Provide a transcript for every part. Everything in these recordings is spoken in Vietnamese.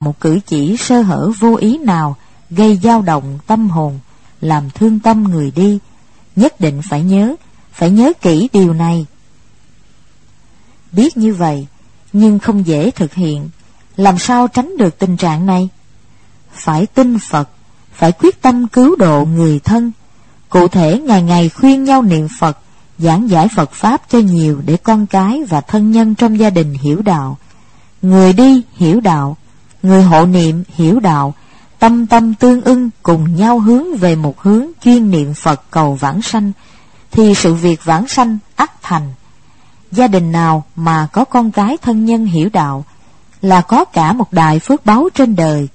một cử chỉ sơ hở vô ý nào gây dao động tâm hồn, làm thương tâm người đi. Nhất định phải nhớ kỹ điều này. Biết như vậy, nhưng không dễ thực hiện. Làm sao tránh được tình trạng này? Phải tin Phật, phải quyết tâm cứu độ người thân. Cụ thể ngày ngày khuyên nhau niệm Phật, giảng giải Phật Pháp cho nhiều để con cái và thân nhân trong gia đình hiểu đạo. Người đi hiểu đạo, người hộ niệm hiểu đạo, tâm tâm tương ưng cùng nhau hướng về một hướng chuyên niệm Phật cầu vãng sanh, thì sự việc vãng sanh ắt thành. Gia đình nào mà có con cái thân nhân hiểu đạo là có cả một đại phước báu trên đời.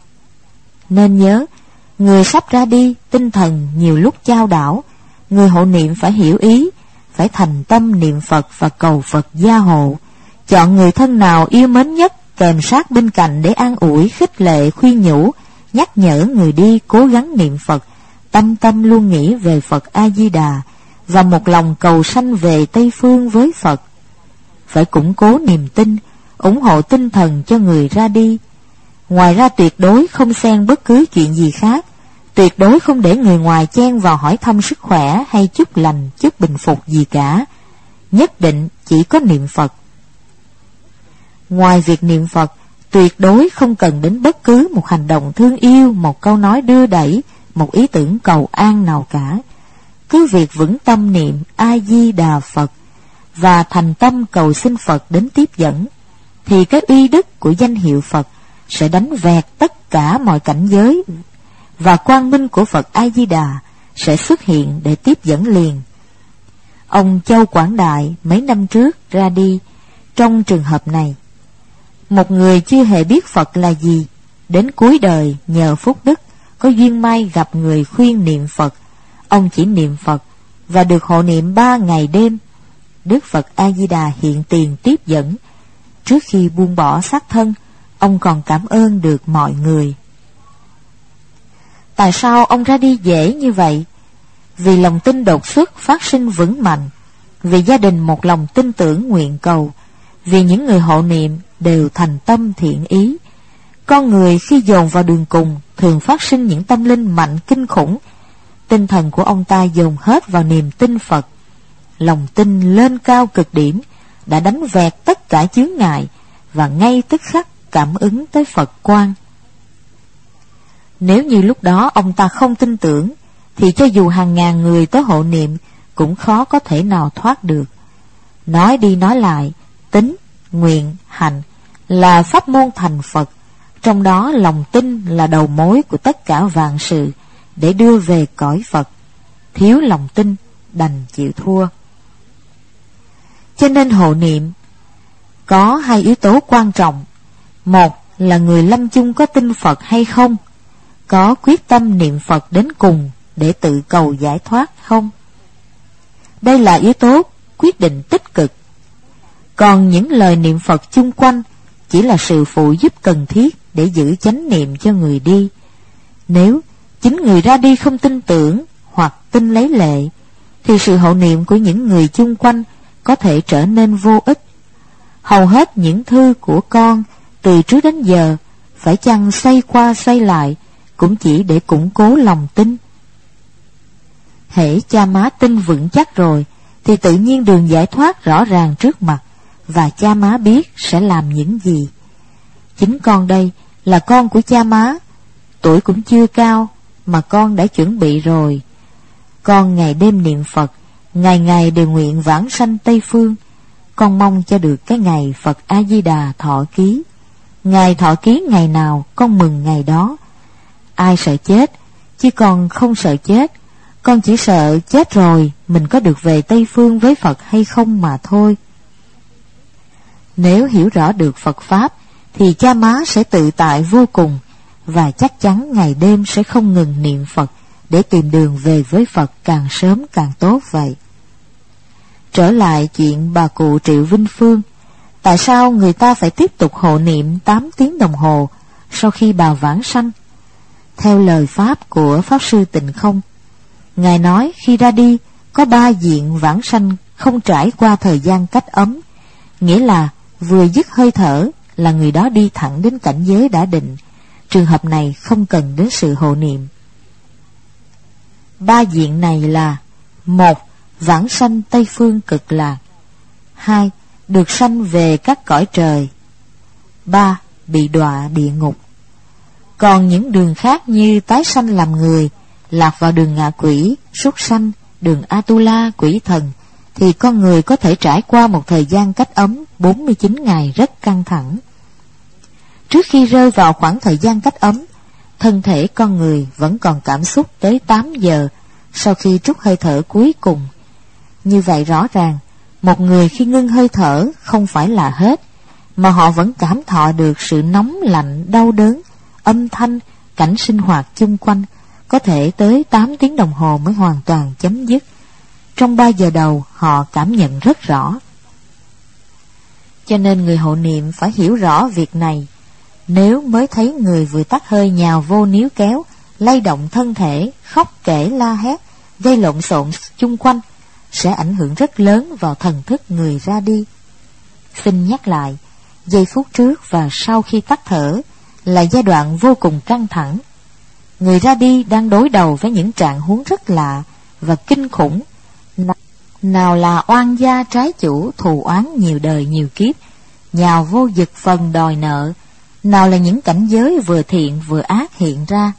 Nên nhớ, người sắp ra đi tinh thần nhiều lúc chao đảo, người hộ niệm phải hiểu ý, phải thành tâm niệm Phật và cầu Phật gia hộ. Chọn người thân nào yêu mến nhất kèm sát bên cạnh để an ủi, khích lệ, khuyên nhủ, nhắc nhở người đi cố gắng niệm Phật, tâm tâm luôn nghĩ về Phật A-di-đà và một lòng cầu sanh về Tây Phương với Phật. Phải củng cố niềm tin, ủng hộ tinh thần cho người ra đi. Ngoài ra tuyệt đối không xen bất cứ chuyện gì khác, tuyệt đối không để người ngoài chen vào hỏi thăm sức khỏe hay chúc lành, chúc bình phục gì cả. Nhất định chỉ có niệm Phật. Ngoài việc niệm Phật, tuyệt đối không cần đến bất cứ một hành động thương yêu, một câu nói đưa đẩy, một ý tưởng cầu an nào cả. Cứ việc vững tâm niệm A-di-đà Phật và thành tâm cầu xin Phật đến tiếp dẫn, thì cái uy đức của danh hiệu Phật sẽ đánh vẹt tất cả mọi cảnh giới, và quang minh của Phật A-di-đà sẽ xuất hiện để tiếp dẫn liền. Ông Châu Quảng Đại mấy năm trước ra đi trong trường hợp này. Một người chưa hề biết Phật là gì, đến cuối đời nhờ phúc đức có duyên may gặp người khuyên niệm Phật. Ông chỉ niệm Phật và được hộ niệm 3 ngày đêm. Đức Phật A-di-đà hiện tiền tiếp dẫn. Trước khi buông bỏ xác thân, ông còn cảm ơn được mọi người. Tại sao ông ra đi dễ như vậy? Vì lòng tin đột xuất phát sinh vững mạnh, vì gia đình một lòng tin tưởng nguyện cầu, vì những người hộ niệm đều thành tâm thiện ý. Con người khi dồn vào đường cùng thường phát sinh những tâm linh mạnh kinh khủng. Tinh thần của ông ta dồn hết vào niềm tin Phật. Lòng tin lên cao cực điểm đã đánh vẹt tất cả chướng ngại và ngay tức khắc cảm ứng tới Phật quang. Nếu như lúc đó ông ta không tin tưởng, thì cho dù hàng ngàn người tới hộ niệm cũng khó có thể nào thoát được. Nói đi nói lại, tín, nguyện, hành là pháp môn thành Phật, trong đó lòng tin là đầu mối của tất cả vạn sự để đưa về cõi Phật. Thiếu lòng tin đành chịu thua. Cho nên hộ niệm có 2 yếu tố quan trọng. Một là người lâm chung có tin Phật hay không, có quyết tâm niệm Phật đến cùng để tự cầu giải thoát không. Đây là yếu tố quyết định tích cực. Còn những lời niệm Phật chung quanh chỉ là sự phụ giúp cần thiết để giữ chánh niệm cho người đi. Nếu chính người ra đi không tin tưởng hoặc tin lấy lệ, thì sự hộ niệm của những người chung quanh có thể trở nên vô ích. Hầu hết những thư của con từ trước đến giờ phải chăng xoay qua xoay lại cũng chỉ để củng cố lòng tin. Hễ cha má tin vững chắc rồi thì tự nhiên đường giải thoát rõ ràng trước mặt, và cha má biết sẽ làm những gì. Chính con đây là con của cha má, tuổi cũng chưa cao mà con đã chuẩn bị rồi. Con ngày đêm niệm Phật, ngày ngày đều nguyện vãng sanh Tây Phương. Con mong cho được cái ngày Phật A-di-đà thọ ký. Ngài thọ ký ngày nào con mừng ngày đó. Ai sợ chết, chứ con không sợ chết. Con chỉ sợ chết rồi mình có được về Tây Phương với Phật hay không mà thôi. Nếu hiểu rõ được Phật Pháp thì cha má sẽ tự tại vô cùng, và chắc chắn ngày đêm sẽ không ngừng niệm Phật để tìm đường về với Phật càng sớm càng tốt vậy. Trở lại chuyện bà cụ Triệu Vinh Phương, tại sao người ta phải tiếp tục hộ niệm 8 tiếng đồng hồ sau khi bà vãng sanh? Theo lời Pháp của Pháp Sư Tịnh Không, Ngài nói khi ra đi có 3 diện vãng sanh không trải qua thời gian cách ấm, nghĩa là vừa dứt hơi thở là người đó đi thẳng đến cảnh giới đã định. Trường hợp này không cần đến sự hộ niệm. Ba diện này là: 1. Vãng sanh Tây Phương Cực Lạc. 2. Được sanh về các cõi trời. 3. Bị đọa địa ngục. Còn những đường khác như tái sanh làm người, lạc vào đường ngạ quỷ, súc sanh, đường Atula, quỷ thần, thì con người có thể trải qua một thời gian cách ấm 49 ngày rất căng thẳng. Trước khi rơi vào khoảng thời gian cách ấm, thân thể con người vẫn còn cảm xúc tới 8 giờ sau khi trút hơi thở cuối cùng. Như vậy rõ ràng, một người khi ngưng hơi thở không phải là hết, mà họ vẫn cảm thọ được sự nóng lạnh, đau đớn, âm thanh, cảnh sinh hoạt chung quanh, có thể tới 8 tiếng đồng hồ mới hoàn toàn chấm dứt. Trong 3 giờ đầu họ cảm nhận rất rõ. Cho nên người hộ niệm phải hiểu rõ việc này. Nếu mới thấy người vừa tắt hơi nhào vô níu kéo, lay động thân thể, khóc kể la hét, gây lộn xộn chung quanh, sẽ ảnh hưởng rất lớn vào thần thức người ra đi. Xin nhắc lại, giây phút trước và sau khi tắt thở là giai đoạn vô cùng căng thẳng. Người ra đi đang đối đầu với những trạng huống rất lạ và kinh khủng. Nào là oan gia trái chủ thù oán nhiều đời nhiều kiếp, nhào vô vực phần đòi nợ, nào là những cảnh giới vừa thiện vừa ác hiện ra.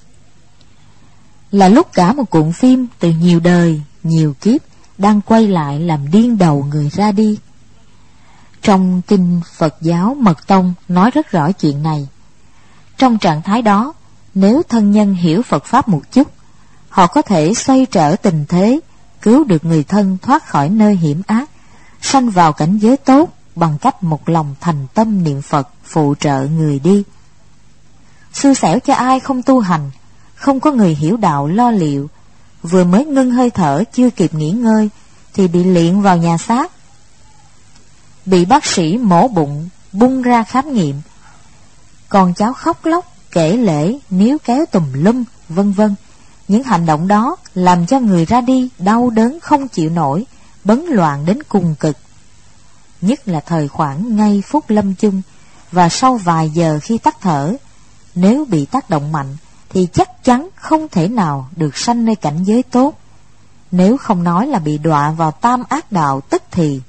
Là lúc cả một cuộn phim từ nhiều đời, nhiều kiếp đang quay lại làm điên đầu người ra đi. Trong kinh Phật giáo Mật Tông nói rất rõ chuyện này. Trong trạng thái đó, nếu thân nhân hiểu Phật Pháp một chút, họ có thể xoay trở tình thế, cứu được người thân thoát khỏi nơi hiểm ác, sanh vào cảnh giới tốt bằng cách một lòng thành tâm niệm Phật phụ trợ người đi. Xui xẻo cho ai không tu hành, không có người hiểu đạo lo liệu, vừa mới ngưng hơi thở chưa kịp nghỉ ngơi thì bị liệng vào nhà xác, bị bác sĩ mổ bụng bung ra khám nghiệm. Con cháu khóc lóc kể lể, níu kéo tùm lum, vân vân. Những hành động đó làm cho người ra đi đau đớn không chịu nổi, bấn loạn đến cùng cực. Nhất là thời khoảng ngay phút lâm chung và sau vài giờ khi tắt thở, nếu bị tác động mạnh thì chắc chắn không thể nào được sanh nơi cảnh giới tốt, nếu không nói là bị đọa vào tam ác đạo tức thì.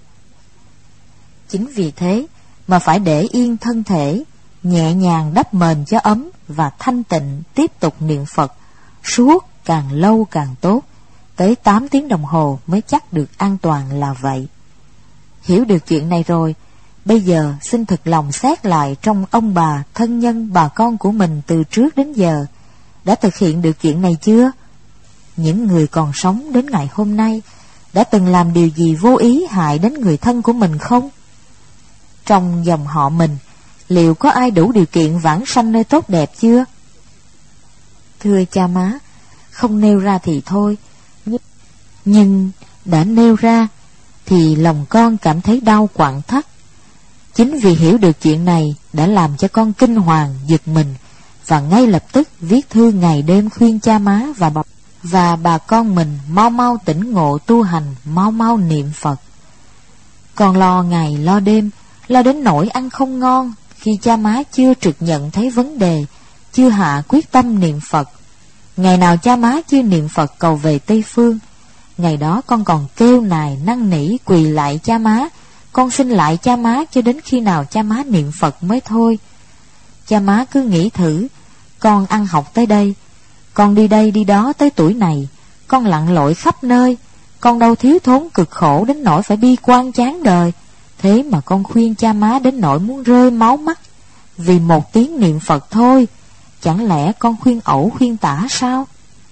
Chính vì thế mà phải để yên thân thể, nhẹ nhàng đắp mền cho ấm và thanh tịnh tiếp tục niệm Phật, suốt càng lâu càng tốt, tới 8 tiếng đồng hồ mới chắc được an toàn là vậy. Hiểu được chuyện này rồi, bây giờ xin thực lòng xét lại trong ông bà, thân nhân, bà con của mình từ trước đến giờ, đã thực hiện được chuyện này chưa? Những người còn sống đến ngày hôm nay đã từng làm điều gì vô ý hại đến người thân của mình không? Trong dòng họ mình, liệu có ai đủ điều kiện vãng sanh nơi tốt đẹp chưa? Thưa cha má, không nêu ra thì thôi, nhưng đã nêu ra thì lòng con cảm thấy đau quặn thắt. Chính vì hiểu được chuyện này đã làm cho con kinh hoàng, giật mình, và ngay lập tức viết thư ngày đêm khuyên cha má và bà con mình mau mau tỉnh ngộ tu hành, mau mau niệm Phật. Con lo ngày lo đêm, lo đến nỗi ăn không ngon khi cha má chưa trực nhận thấy vấn đề, chưa hạ quyết tâm niệm Phật. Ngày nào cha má chưa niệm Phật cầu về Tây Phương, ngày đó con còn kêu nài năn nỉ quỳ lại cha má, con xin lại cha má cho đến khi nào cha má niệm Phật mới thôi. Cha má cứ nghĩ thử, con ăn học tới đây, con đi đây đi đó tới tuổi này, con lặn lội khắp nơi, con đâu thiếu thốn cực khổ đến nỗi phải bi quan chán đời. Thế mà con khuyên cha má đến nỗi muốn rơi máu mắt, vì một tiếng niệm Phật thôi. Chẳng lẽ con khuyên ẩu khuyên tả sao?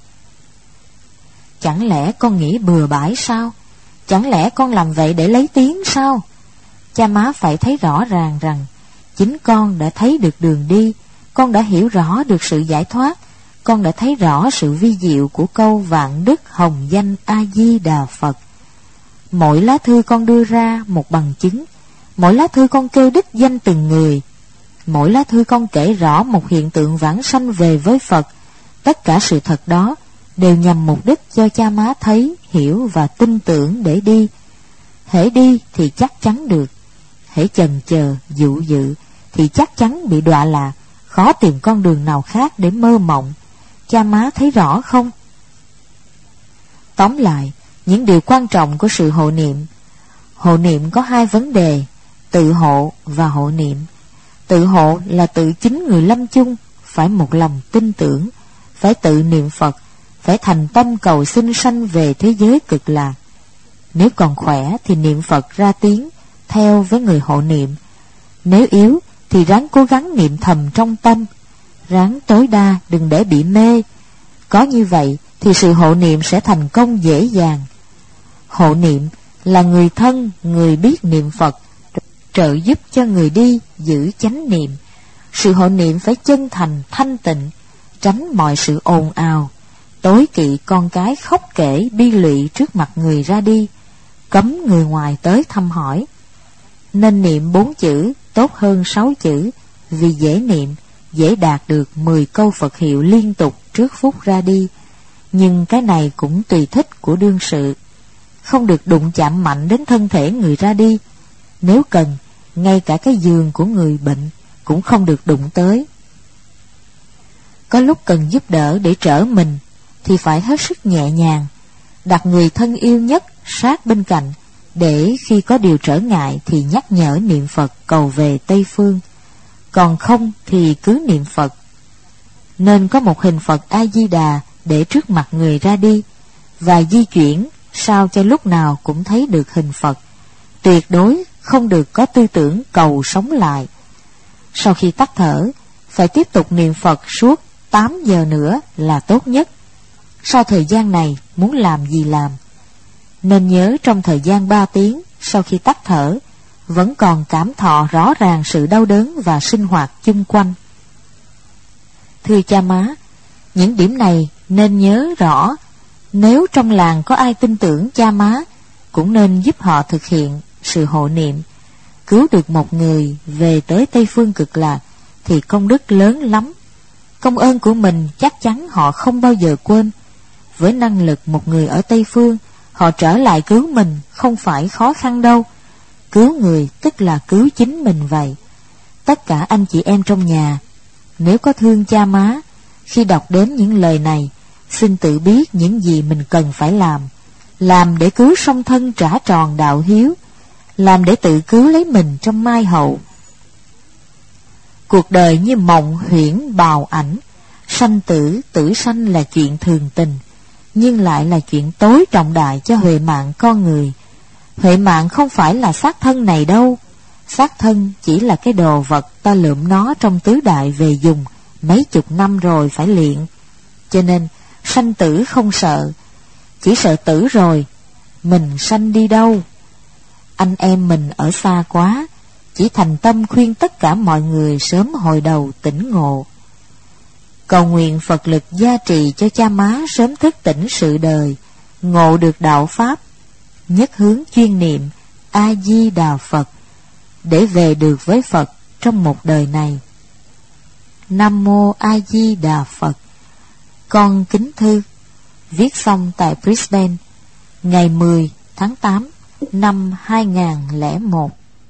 Chẳng lẽ con nghĩ bừa bãi sao? Chẳng lẽ con làm vậy để lấy tiếng sao? Cha má phải thấy rõ ràng rằng chính con đã thấy được đường đi, con đã hiểu rõ được sự giải thoát, con đã thấy rõ sự vi diệu của câu vạn đức hồng danh A-di-đà Phật. Mỗi lá thư con đưa ra một bằng chứng, mỗi lá thư con kêu đích danh từng người, mỗi lá thư con kể rõ một hiện tượng vãng sanh về với Phật. Tất cả sự thật đó đều nhằm mục đích cho cha má thấy, hiểu và tin tưởng để đi. Hễ đi thì chắc chắn được, hễ chần chờ, dụ dự, thì chắc chắn bị đọa lạc, khó tìm con đường nào khác để mơ mộng. Cha má thấy rõ không? Tóm lại, những điều quan trọng của sự hộ niệm. Hộ niệm có hai vấn đề: tự hộ và hộ niệm. Tự hộ là tự chính người lâm chung phải một lòng tin tưởng, phải tự niệm Phật, phải thành tâm cầu sinh sanh về thế giới cực lạc. Nếu còn khỏe thì niệm Phật ra tiếng theo với người hộ niệm. Nếu yếu thì ráng cố gắng niệm thầm trong tâm, ráng tối đa đừng để bị mê. Có như vậy thì sự hộ niệm sẽ thành công dễ dàng. Hộ niệm là người thân, người biết niệm Phật, trợ giúp cho người đi giữ chánh niệm. Sự hộ niệm phải chân thành, thanh tịnh, tránh mọi sự ồn ào, tối kỵ con cái khóc kể bi lụy trước mặt người ra đi, cấm người ngoài tới thăm hỏi. Nên niệm 4 chữ tốt hơn 6 chữ, vì dễ niệm, dễ đạt được 10 câu Phật hiệu liên tục trước phút ra đi. Nhưng cái này cũng tùy thích của đương sự, không được đụng chạm mạnh đến thân thể người ra đi. Nếu cần, ngay cả cái giường của người bệnh cũng không được đụng tới. Có lúc cần giúp đỡ để trở mình thì phải hết sức nhẹ nhàng, đặt người thân yêu nhất sát bên cạnh, để khi có điều trở ngại thì nhắc nhở niệm Phật cầu về Tây Phương. Còn không thì cứ niệm Phật. Nên có một hình Phật A-di-đà để trước mặt người ra đi, và di chuyển sao cho lúc nào cũng thấy được hình Phật. Tuyệt đối không được có tư tưởng cầu sống lại. Sau khi tắt thở, phải tiếp tục niệm Phật suốt 8 giờ nữa là tốt nhất. Sau thời gian này muốn làm gì làm. Nên nhớ trong thời gian 3 tiếng sau khi tắt thở, vẫn còn cảm thọ rõ ràng sự đau đớn và sinh hoạt chung quanh. Thưa cha má, những điểm này nên nhớ rõ. Nếu trong làng có ai tin tưởng cha má, cũng nên giúp họ thực hiện sự hộ niệm. Cứu được một người về tới Tây Phương cực lạc thì công đức lớn lắm. Công ơn của mình chắc chắn họ không bao giờ quên. Với năng lực một người ở Tây Phương, họ trở lại cứu mình không phải khó khăn đâu. Cứu người tức là cứu chính mình vậy. Tất cả anh chị em trong nhà, nếu có thương cha má, khi đọc đến những lời này, xin tự biết những gì mình cần phải làm để cứu song thân trả tròn đạo hiếu, làm để tự cứu lấy mình trong mai hậu. Cuộc đời như mộng huyễn bào ảnh, sanh tử, tử sanh là chuyện thường tình, nhưng lại là chuyện tối trọng đại cho huệ mạng con người. Huệ mạng không phải là xác thân này đâu. Xác thân chỉ là cái đồ vật ta lượm nó trong tứ đại về dùng, mấy chục năm rồi phải luyện. Cho nên sanh tử không sợ, chỉ sợ tử rồi mình sanh đi đâu. Anh em mình ở xa quá, chỉ thành tâm khuyên tất cả mọi người sớm hồi đầu tỉnh ngộ. Cầu nguyện Phật lực gia trì cho cha má sớm thức tỉnh sự đời, ngộ được đạo Pháp, nhất hướng chuyên niệm A-di-đà Phật, để về được với Phật trong một đời này. Nam Mô A-di-đà Phật. Con kính thư, viết xong tại Brisbane, ngày 10 tháng 8 năm 2001.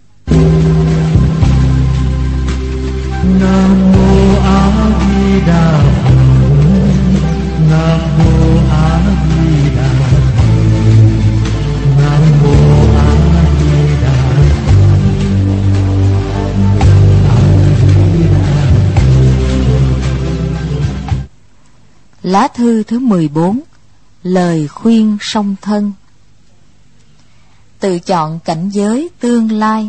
Nam Mô A Di Đà Phật. Nam Mô A Di Đà Phật. Nam Mô A Di Đà Phật. Lá thư thứ 14. Lời khuyên song thân. Tự chọn cảnh giới tương lai.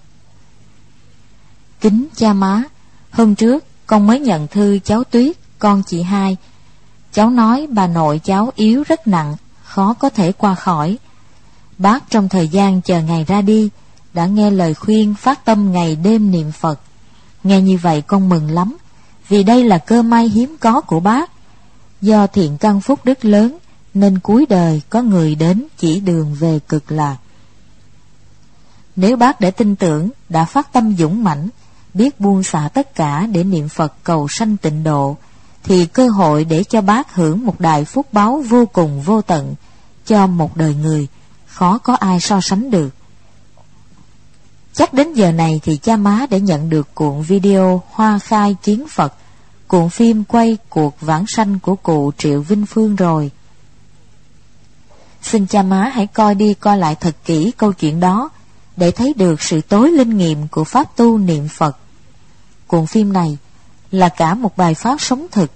Kính cha má, hôm trước con mới nhận thư cháu Tuyết, con chị Hai. Cháu nói bà nội cháu yếu rất nặng, khó có thể qua khỏi. Bác trong thời gian chờ ngày ra đi đã nghe lời khuyên phát tâm ngày đêm niệm Phật. Nghe như vậy con mừng lắm, vì đây là cơ may hiếm có của bác. Do thiện căn phúc đức lớn nên cuối đời có người đến chỉ đường về cực lạc. Nếu bác đã tin tưởng, đã phát tâm dũng mãnh, biết buông xả tất cả để niệm Phật cầu sanh tịnh độ, thì cơ hội để cho bác hưởng một đại phúc báu vô cùng vô tận cho một đời người, khó có ai so sánh được. Chắc đến giờ này thì cha má đã nhận được cuộn video Hoa Khai Kiến Phật, cuộn phim quay cuộc vãng sanh của cụ Triệu Vinh Phương rồi. Xin cha má hãy coi đi coi lại thật kỹ câu chuyện đó để thấy được sự tối linh nghiệm của pháp tu niệm Phật. Cuộn phim này là cả một bài pháp sống thực,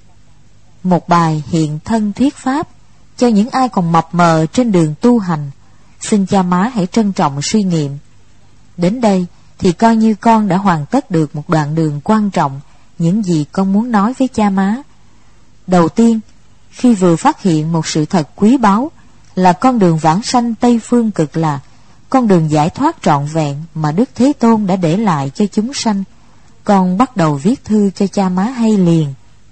một bài hiện thân thuyết pháp cho những ai còn mập mờ trên đường tu hành. Xin cha má hãy trân trọng suy nghiệm. Đến đây thì coi như con đã hoàn tất được một đoạn đường quan trọng những gì con muốn nói với cha má. Đầu tiên, khi vừa phát hiện một sự thật quý báu là con đường vãng sanh Tây Phương Cực Lạc, con đường giải thoát trọn vẹn mà Đức Thế Tôn đã để lại cho chúng sanh, con bắt đầu viết thư cho cha má hay liền.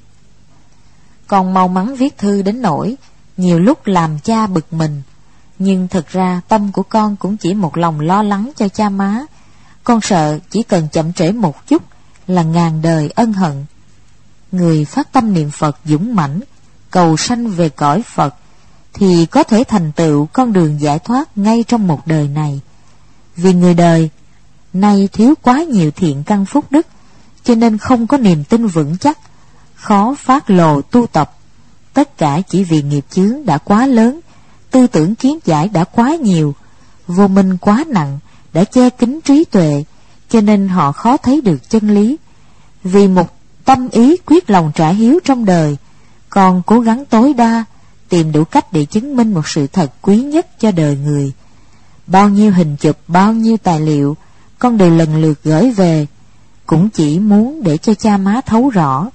Con mau mắn viết thư đến nỗi nhiều lúc làm cha bực mình, nhưng thực ra tâm của con cũng chỉ một lòng lo lắng cho cha má. Con sợ chỉ cần chậm trễ một chút là ngàn đời ân hận. Người phát tâm niệm Phật dũng mãnh, cầu sanh về cõi Phật thì có thể thành tựu con đường giải thoát ngay trong một đời này. Vì người đời nay thiếu quá nhiều thiện căn phúc đức, cho nên không có niềm tin vững chắc, khó phát lộ tu tập. Tất cả chỉ vì nghiệp chướng đã quá lớn, tư tưởng kiến giải đã quá nhiều, vô minh quá nặng đã che kín trí tuệ, cho nên họ khó thấy được chân lý. Vì một tâm ý quyết lòng trả hiếu trong đời, con cố gắng tối đa tìm đủ cách để chứng minh một sự thật quý nhất cho đời người. Bao nhiêu hình chụp, bao nhiêu tài liệu con đều lần lượt gửi về, cũng chỉ muốn để cho cha má thấu rõ.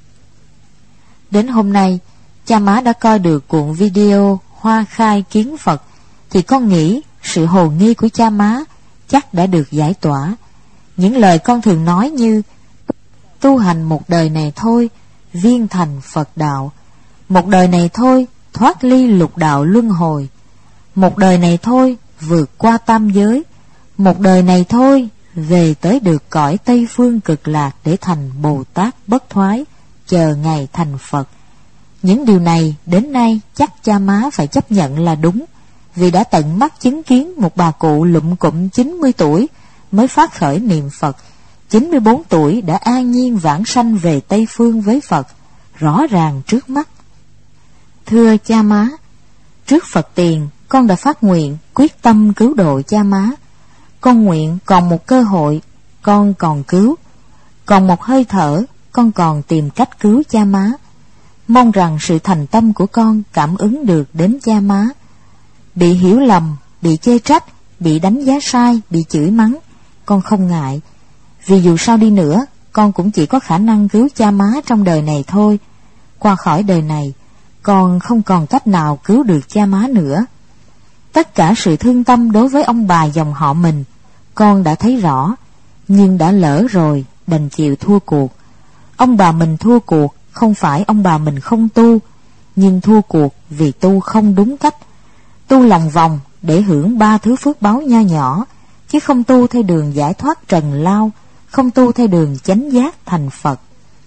Đến hôm nay cha má đã coi được cuộn video Hoa Khai Kiến Phật thì con nghĩ sự hồ nghi của cha má chắc đã được giải tỏa. Những lời con thường nói như tu hành một đời này thôi viên thành Phật đạo, một đời này thôi thoát ly lục đạo luân hồi, một đời này thôi vượt qua tam giới, một đời này thôi về tới được cõi Tây Phương Cực Lạc để thành Bồ Tát bất thoái, chờ ngày thành Phật. Những điều này đến nay chắc cha má phải chấp nhận là đúng, vì đã tận mắt chứng kiến một bà cụ lụm cụm 90 tuổi mới phát khởi niệm Phật, 94 tuổi đã an nhiên vãng sanh về Tây Phương với Phật, rõ ràng trước mắt. Thưa cha má, trước Phật tiền con đã phát nguyện quyết tâm cứu độ cha má. Con nguyện còn một cơ hội con còn cứu, còn một hơi thở con còn tìm cách cứu cha má. Mong rằng sự thành tâm của con cảm ứng được đến cha má. Bị hiểu lầm, bị chê trách, bị đánh giá sai, bị chửi mắng, con không ngại, vì dù sao đi nữa con cũng chỉ có khả năng cứu cha má trong đời này thôi. Qua khỏi đời này con không còn cách nào cứu được cha má nữa. Tất cả sự thương tâm đối với ông bà dòng họ mình con đã thấy rõ, nhưng đã lỡ rồi, đành chịu thua cuộc. Ông bà mình thua cuộc không phải ông bà mình không tu, nhưng thua cuộc vì tu không đúng cách, tu lòng vòng để hưởng 3 thứ phước báu nho nhỏ, chứ không tu theo đường giải thoát trần lao, không tu theo đường chánh giác thành Phật.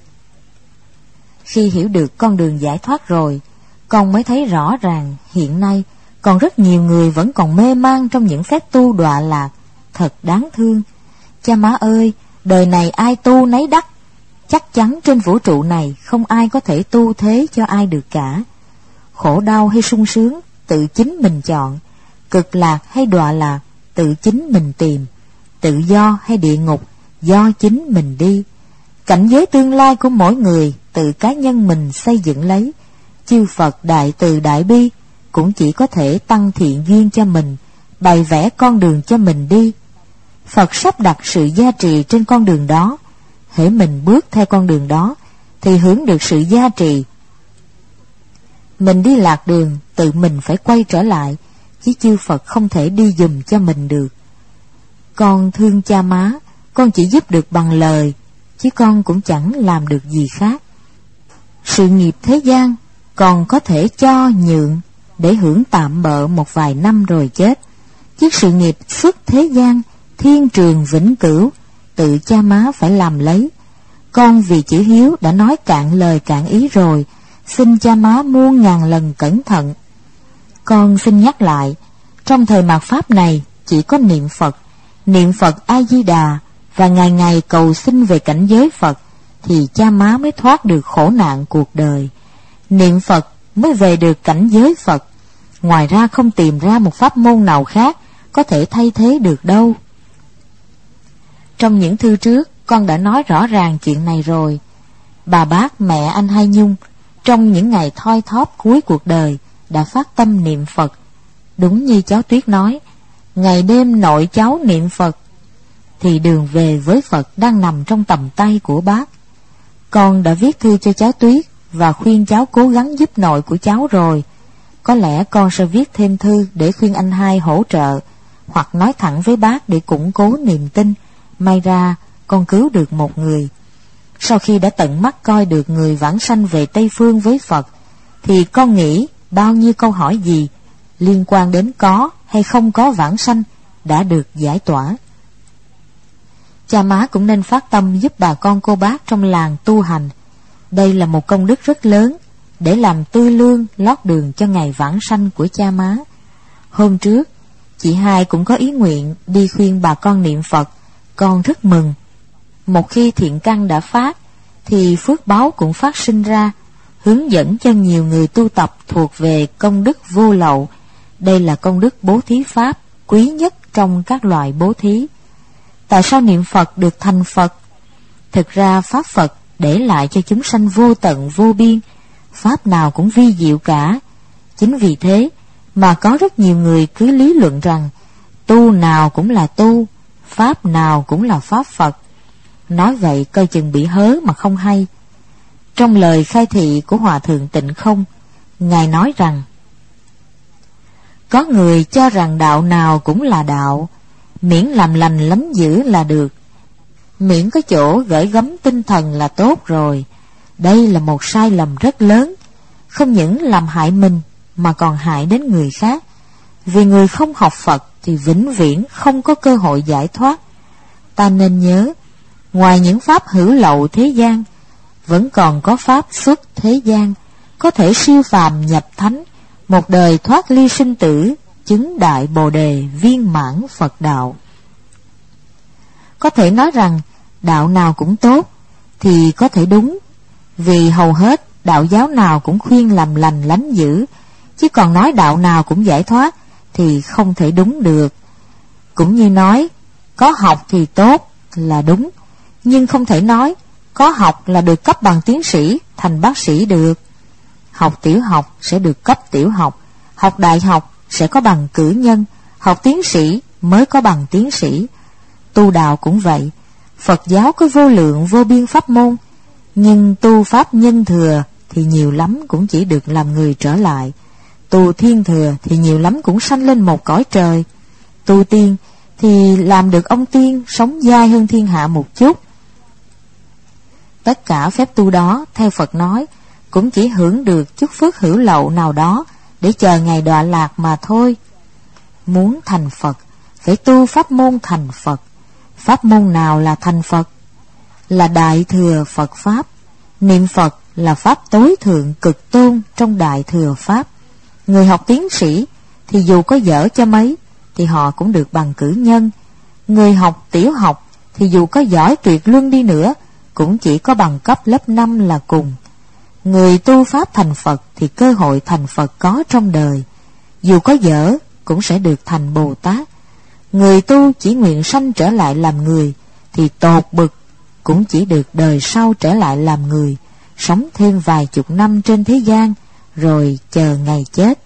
Khi hiểu được con đường giải thoát rồi, con mới thấy rõ ràng hiện nay còn rất nhiều người vẫn còn mê man trong những phép tu đọa lạc, thật đáng thương. Cha má ơi, đời này ai tu nấy đắc, chắc chắn trên vũ trụ này không ai có thể tu thế cho ai được cả. Khổ đau hay sung sướng tự chính mình chọn, cực lạc hay đọa lạc tự chính mình tìm, tự do hay địa ngục do chính mình đi. Cảnh giới tương lai của mỗi người tự cá nhân mình xây dựng lấy. Chư Phật đại từ đại bi cũng chỉ có thể tăng thiện duyên cho mình, bày vẽ con đường cho mình đi. Phật sắp đặt sự gia trì trên con đường đó, hễ mình bước theo con đường đó thì hưởng được sự gia trì. Mình đi lạc đường tự mình phải quay trở lại, chứ chư Phật không thể đi giùm cho mình được. Con thương cha má, con chỉ giúp được bằng lời, chứ con cũng chẳng làm được gì khác. Sự nghiệp thế gian còn có thể cho nhượng để hưởng tạm bợ một vài năm rồi chết, chứ sự nghiệp xuất thế gian thiên trường vĩnh cửu tự cha má phải làm lấy. Con vì chữ hiếu đã nói cạn lời cạn ý rồi, xin cha má muôn ngàn lần cẩn thận. Con xin nhắc lại, trong thời mạt Pháp này chỉ có niệm Phật, niệm Phật A-di-đà và ngày ngày cầu xin về cảnh giới Phật, thì cha má mới thoát được khổ nạn cuộc đời. Niệm Phật mới về được cảnh giới Phật. Ngoài ra không tìm ra một pháp môn nào khác có thể thay thế được đâu. Trong những thư trước, con đã nói rõ ràng chuyện này rồi. Bà bác mẹ anh Hai Nhung trong những ngày thoi thóp cuối cuộc đời đã phát tâm niệm Phật. Đúng như cháu Tuyết nói, ngày đêm nội cháu niệm Phật, thì đường về với Phật đang nằm trong tầm tay của bác. Con đã viết thư cho cháu Tuyết và khuyên cháu cố gắng giúp nội của cháu rồi. Có lẽ con sẽ viết thêm thư để khuyên anh Hai hỗ trợ, hoặc nói thẳng với bác để củng cố niềm tin. May ra con cứu được một người. Sau khi đã tận mắt coi được người vãng sanh về Tây Phương với Phật, thì con nghĩ bao nhiêu câu hỏi gì liên quan đến có hay không có vãng sanh đã được giải tỏa. Cha má cũng nên phát tâm giúp bà con cô bác trong làng tu hành. Đây là một công đức rất lớn để làm tư lương lót đường cho ngày vãng sanh của cha má. Hôm trước, chị Hai cũng có ý nguyện đi khuyên bà con niệm Phật. Con rất mừng. Một khi thiện căn đã phát, thì phước báo cũng phát sinh ra, hướng dẫn cho nhiều người tu tập thuộc về công đức vô lậu. Đây là công đức bố thí pháp quý nhất trong các loại bố thí. Tại sao niệm Phật được thành Phật? Thực ra pháp Phật để lại cho chúng sanh vô tận vô biên, pháp nào cũng vi diệu cả. Chính vì thế mà có rất nhiều người cứ lý luận rằng tu nào cũng là tu, pháp nào cũng là pháp Phật. Nói vậy coi chừng bị hớ mà không hay. Trong lời khai thị của Hòa Thượng Tịnh Không, Ngài nói rằng: có người cho rằng đạo nào cũng là đạo, miễn làm lành lắm dữ là được, miễn có chỗ gửi gắm tinh thần là tốt rồi. Đây là một sai lầm rất lớn, không những làm hại mình mà còn hại đến người khác. Vì người không học Phật thì vĩnh viễn không có cơ hội giải thoát. Ta nên nhớ, ngoài những pháp hữu lậu thế gian, vẫn còn có pháp xuất thế gian, có thể siêu phàm nhập thánh, một đời thoát ly sinh tử, chứng đại bồ đề viên mãn Phật đạo. Có thể nói rằng đạo nào cũng tốt thì có thể đúng, vì hầu hết đạo giáo nào cũng khuyên làm lành lánh dữ, chứ còn nói đạo nào cũng giải thoát thì không thể đúng được. Cũng như nói có học thì tốt là đúng, nhưng không thể nói có học là được cấp bằng tiến sĩ thành bác sĩ được. Học tiểu học sẽ được cấp tiểu học, học đại học sẽ có bằng cử nhân, học tiến sĩ mới có bằng tiến sĩ. Tu đạo cũng vậy. Phật giáo có vô lượng vô biên pháp môn, nhưng tu pháp nhân thừa thì nhiều lắm cũng chỉ được làm người trở lại. Tu thiên thừa thì nhiều lắm cũng sanh lên một cõi trời. Tu tiên thì làm được ông tiên, sống dai hơn thiên hạ một chút. Tất cả phép tu đó, theo Phật nói, cũng chỉ hưởng được chút phước hữu lậu nào đó để chờ ngày đọa lạc mà thôi. Muốn thành Phật, phải tu pháp môn thành Phật. Pháp môn nào là thành Phật? Là Đại Thừa Phật Pháp. Niệm Phật là pháp tối thượng cực tôn trong Đại Thừa Pháp. Người học tiến sĩ thì dù có dở cho mấy thì họ cũng được bằng cử nhân. Người học tiểu học thì dù có giỏi tuyệt luân đi nữa cũng chỉ có bằng cấp lớp 5 là cùng. Người tu pháp thành Phật thì cơ hội thành Phật có trong đời, dù có dở cũng sẽ được thành Bồ Tát. Người tu chỉ nguyện sanh trở lại làm người thì tột bực cũng chỉ được đời sau trở lại làm người, sống thêm vài chục năm trên thế gian rồi chờ ngày chết.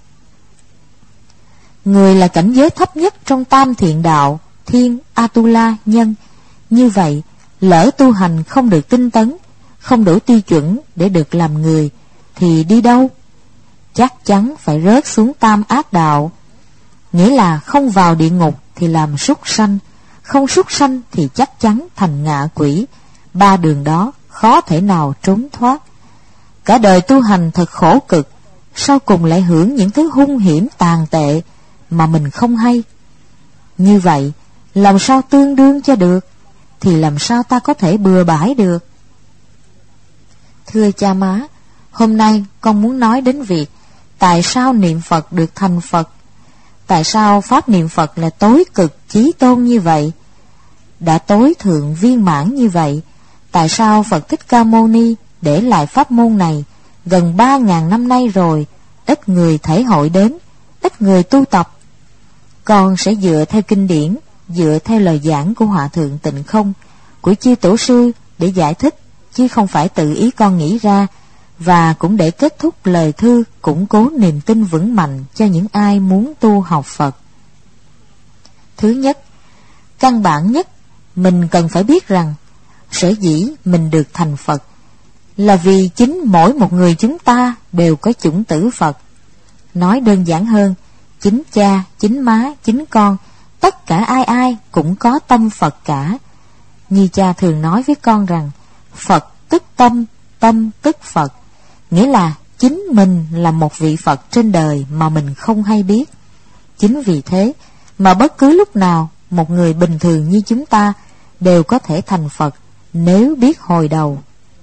Người là cảnh giới thấp nhất trong tam thiện đạo, thiên, Atula, nhân. Như vậy, lỡ tu hành không được tinh tấn, không đủ tiêu chuẩn để được làm người, thì đi đâu? Chắc chắn phải rớt xuống tam ác đạo. Nghĩa là không vào địa ngục thì làm súc sanh, không súc sanh thì chắc chắn thành ngạ quỷ. Ba đường đó khó thể nào trốn thoát. Cả đời tu hành thật khổ cực, sau cùng lại hưởng những thứ hung hiểm tàn tệ mà mình không hay. Như vậy, làm sao tương đương cho được? Thì làm sao ta có thể bừa bãi được? Thưa cha má, hôm nay con muốn nói đến việc tại sao niệm Phật được thành Phật. Tại sao pháp niệm Phật là tối cực chí tôn như vậy? đã tối thượng viên mãn như vậy, tại sao Phật Thích Ca Mâu Ni để lại pháp môn này gần 3.000 năm nay rồi, ít người thể hội đến, ít người tu tập? Con sẽ dựa theo kinh điển, dựa theo lời giảng của Hòa Thượng Tịnh Không, của chư tổ sư để giải thích, chứ không phải tự ý con nghĩ ra, và cũng để kết thúc lời thư củng cố niềm tin vững mạnh cho những ai muốn tu học Phật. Thứ nhất, căn bản nhất, mình cần phải biết rằng sở dĩ mình được thành Phật là vì chính mỗi một người chúng ta đều có chủng tử Phật. Nói đơn giản hơn, chính cha, chính má, chính con, tất cả ai ai cũng có tâm Phật cả. Như cha thường nói với con rằng, Phật tức tâm, tâm tức Phật, nghĩa là chính mình là một vị Phật trên đời mà mình không hay biết. Chính vì thế mà bất cứ lúc nào một người bình thường như chúng ta đều có thể thành Phật nếu biết hồi đầu.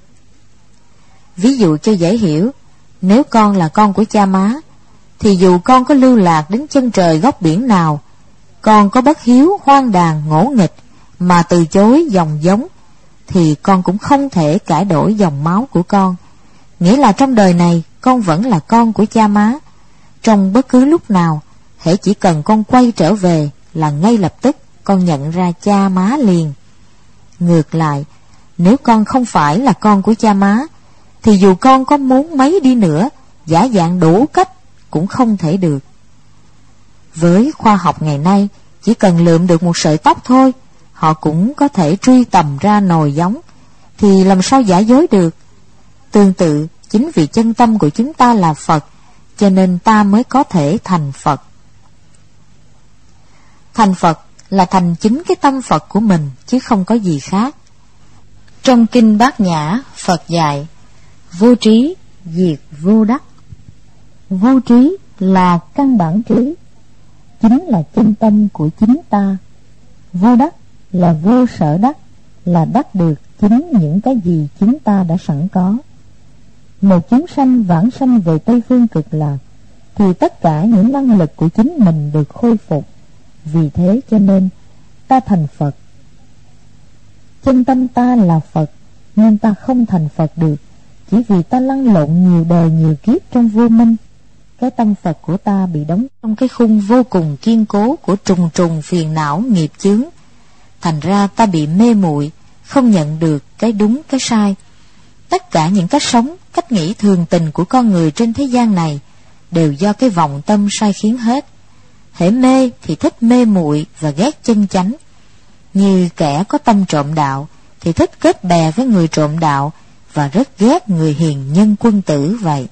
Ví dụ cho dễ hiểu, nếu con là con của cha má, thì dù con có lưu lạc đến chân trời góc biển nào, con có bất hiếu, hoang đàn, ngỗ nghịch mà từ chối dòng giống, thì con cũng không thể cải đổi dòng máu của con. Nghĩa là trong đời này con vẫn là con của cha má. Trong bất cứ lúc nào, hễ chỉ cần con quay trở về là ngay lập tức con nhận ra cha má liền. Ngược lại, nếu con không phải là con của cha má, thì dù con có muốn mấy đi nữa, giả dạng đủ cách cũng không thể được. Với khoa học ngày nay, chỉ cần lượm được một sợi tóc thôi, họ cũng có thể truy tầm ra nồi giống, thì làm sao giả dối được. Tương tự, chính vì chân tâm của chúng ta là Phật, cho nên ta mới có thể thành Phật. Thành Phật là thành chính cái tâm Phật của mình, chứ không có gì khác. Trong Kinh Bát Nhã, Phật dạy, vô trí diệt vô đắc. Vô trí là căn bản trí, chính là chân tâm của chính ta. Vô đắc là vô sở đắc, là đắc được chính những cái gì chúng ta đã sẵn có. Một chúng sanh vãng sanh về Tây Phương Cực Lạc, thì tất cả những năng lực của chính mình được khôi phục. Vì thế cho nên ta thành Phật. Chân tâm ta là Phật, nhưng ta không thành Phật được, chỉ vì ta lăn lộn nhiều đời nhiều kiếp trong vô minh. Cái tâm Phật của ta bị đóng trong cái khung vô cùng kiên cố của trùng trùng phiền não nghiệp chướng. Thành ra ta bị mê muội, không nhận được cái đúng cái sai. Tất cả những cách sống, cách nghĩ thường tình của con người trên thế gian này đều do cái vọng tâm sai khiến hết. Hễ mê thì thích mê muội và ghét chân chánh. Như kẻ có tâm trộm đạo thì thích kết bè với người trộm đạo và rất ghét người hiền nhân quân tử vậy.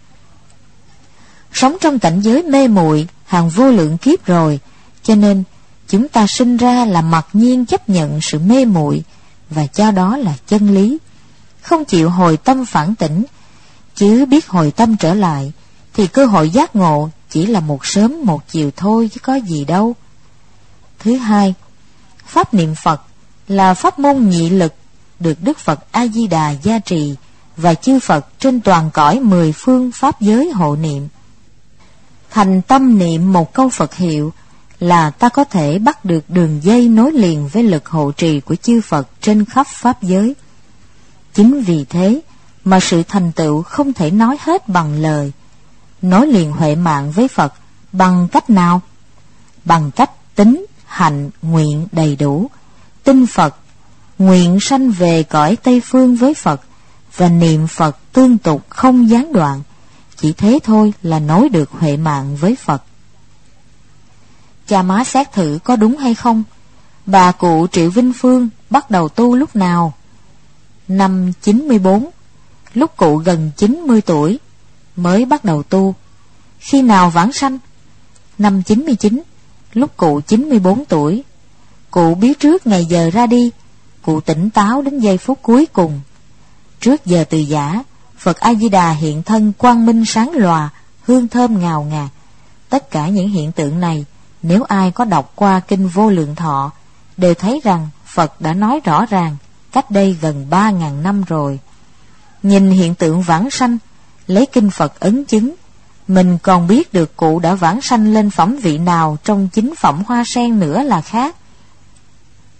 Sống trong cảnh giới mê muội hàng vô lượng kiếp rồi, cho nên chúng ta sinh ra là mặc nhiên chấp nhận sự mê muội và cho đó là chân lý, không chịu hồi tâm phản tỉnh. Chứ biết hồi tâm trở lại thì cơ hội giác ngộ chỉ là một sớm một chiều thôi, chứ có gì đâu. Thứ hai, pháp niệm Phật là pháp môn nhị lực được Đức Phật A Di Đà gia trì và chư Phật trên toàn cõi 10 phương pháp giới hộ niệm. Thành tâm niệm một câu Phật hiệu là ta có thể bắt được đường dây nối liền với lực hộ trì của chư Phật trên khắp pháp giới. Chính vì thế mà sự thành tựu không thể nói hết bằng lời. Nối liền huệ mạng với Phật bằng cách nào? Bằng cách tín, hạnh, nguyện đầy đủ. Tin Phật, nguyện sanh về cõi Tây Phương với Phật, và niệm Phật tương tục không gián đoạn. Chỉ thế thôi là nối được huệ mạng với Phật. Cha má xét thử có đúng hay không? Bà cụ Triệu Vinh Phương bắt đầu tu lúc nào? Năm 94, lúc cụ gần 90 tuổi mới bắt đầu tu. Khi nào vãng sanh? Năm 99, lúc cụ 94 tuổi. Cụ biết trước ngày giờ ra đi, cụ tỉnh táo đến giây phút cuối cùng. Trước giờ từ giã, Phật A Di Đà hiện thân quang minh sáng lòa, hương thơm ngào ngạt. Tất cả những hiện tượng này, nếu ai có đọc qua kinh Vô Lượng Thọ, đều thấy rằng Phật đã nói rõ ràng cách đây gần 3.000 năm rồi. Nhìn hiện tượng vãng sanh, lấy kinh Phật ấn chứng, mình còn biết được cụ đã vãng sanh lên phẩm vị nào trong 9 phẩm hoa sen nữa là khác.